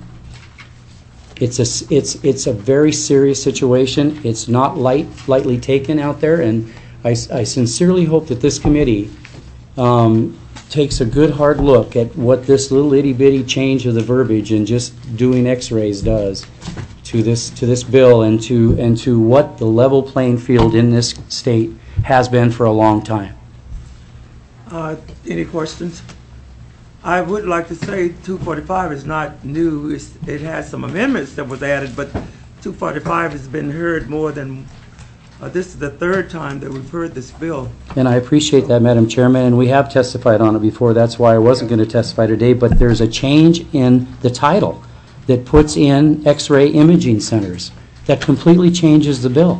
It's a very serious situation. It's not lightly taken out there, and I sincerely hope that this committee takes a good hard look at what this little itty bitty change of the verbiage and just doing x-rays does to this bill and to what the level playing field in this state has been for a long time. Any questions? I would like to say 245 is not new. It has some amendments that was added, but 245 has been heard more than, this is the 3rd time that we've heard this bill. And I appreciate that, Madam Chairman, and we have testified on it before. That's why I wasn't going to testify today, but there's a change in the title that puts in X-ray imaging centers that completely changes the bill.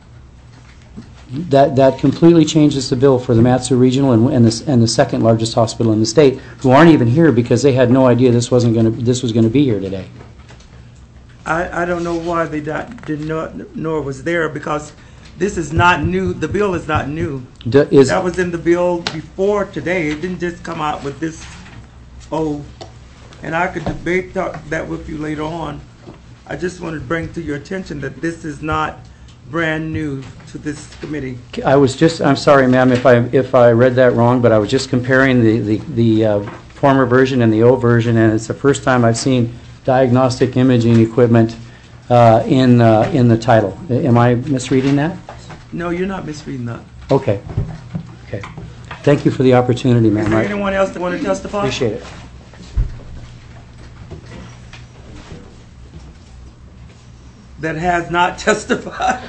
That completely changes the bill for the Mat-Su Regional and the 2nd largest hospital in the state, who aren't even here because they had no idea this was going to be here today. I don't know why they didn't know it was there, because This is not new. The bill is not new. That was in the bill before today. It didn't just come out with this old. And I could debate that with you later on. I just wanted to bring to your attention that this is not brand new to this committee. I'm sorry, ma'am, if I read that wrong, but I was just comparing the former version and the old version, and it's the first time I've seen diagnostic imaging equipment in the title. Am I misreading that? No, you're not misreading that. Okay. Okay. Thank you for the opportunity, ma'am. Is there anyone else that want to testify? Appreciate it. That has not testified?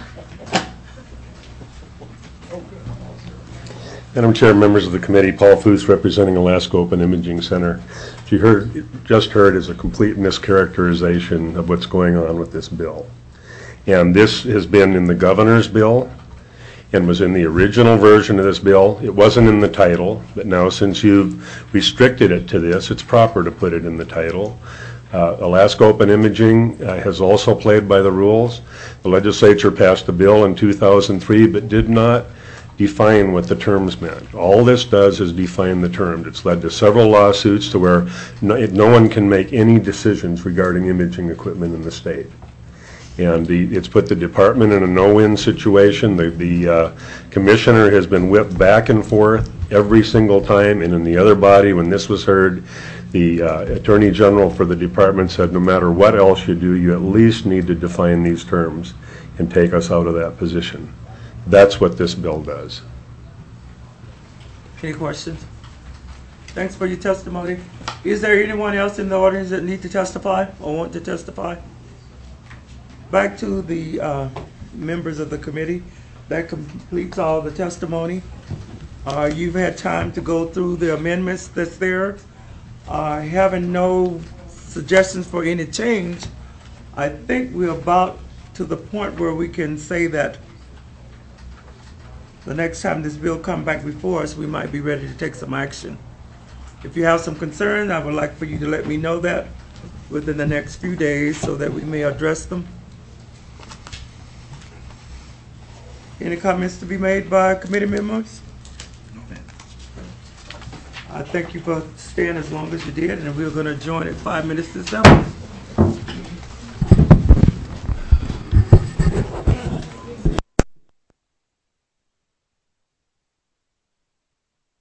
Madam Chair, members of the committee, Paul Foose representing Alaska Open Imaging Center. What you just heard is a complete mischaracterization of what's going on with this bill. And this has been in the governor's bill and was in the original version of this bill. It wasn't in the title, but now since you've restricted it to this, it's proper to put it in the title. Alaska Open Imaging has also played by the rules. The legislature passed a bill in 2003 but did not define what the terms meant. All this does is define the terms. It's led to several lawsuits to where no one can make any decisions regarding imaging equipment in the state. And it's put the department in a no-win situation. The commissioner has been whipped back and forth every single time, and in the other body, when this was heard, the Attorney General for the department said no matter what else you do, you at least need to define these terms and take us out of that position. That's what this bill does. Any questions? Thanks for your testimony. Is there anyone else in the audience that need to testify or want to testify? Back to the members of the committee. That completes all the testimony. You've had time to go through the amendments that's there. Having no suggestions for any change, I think we're about to the point where we can say that the next time this bill comes back before us, we might be ready to take some action. If you have some concern, I would like for you to let me know that within the next few days so that we may address them. Any comments to be made by committee members? I thank you for staying as long as you did, and we're going to adjourn at 5 minutes to 7.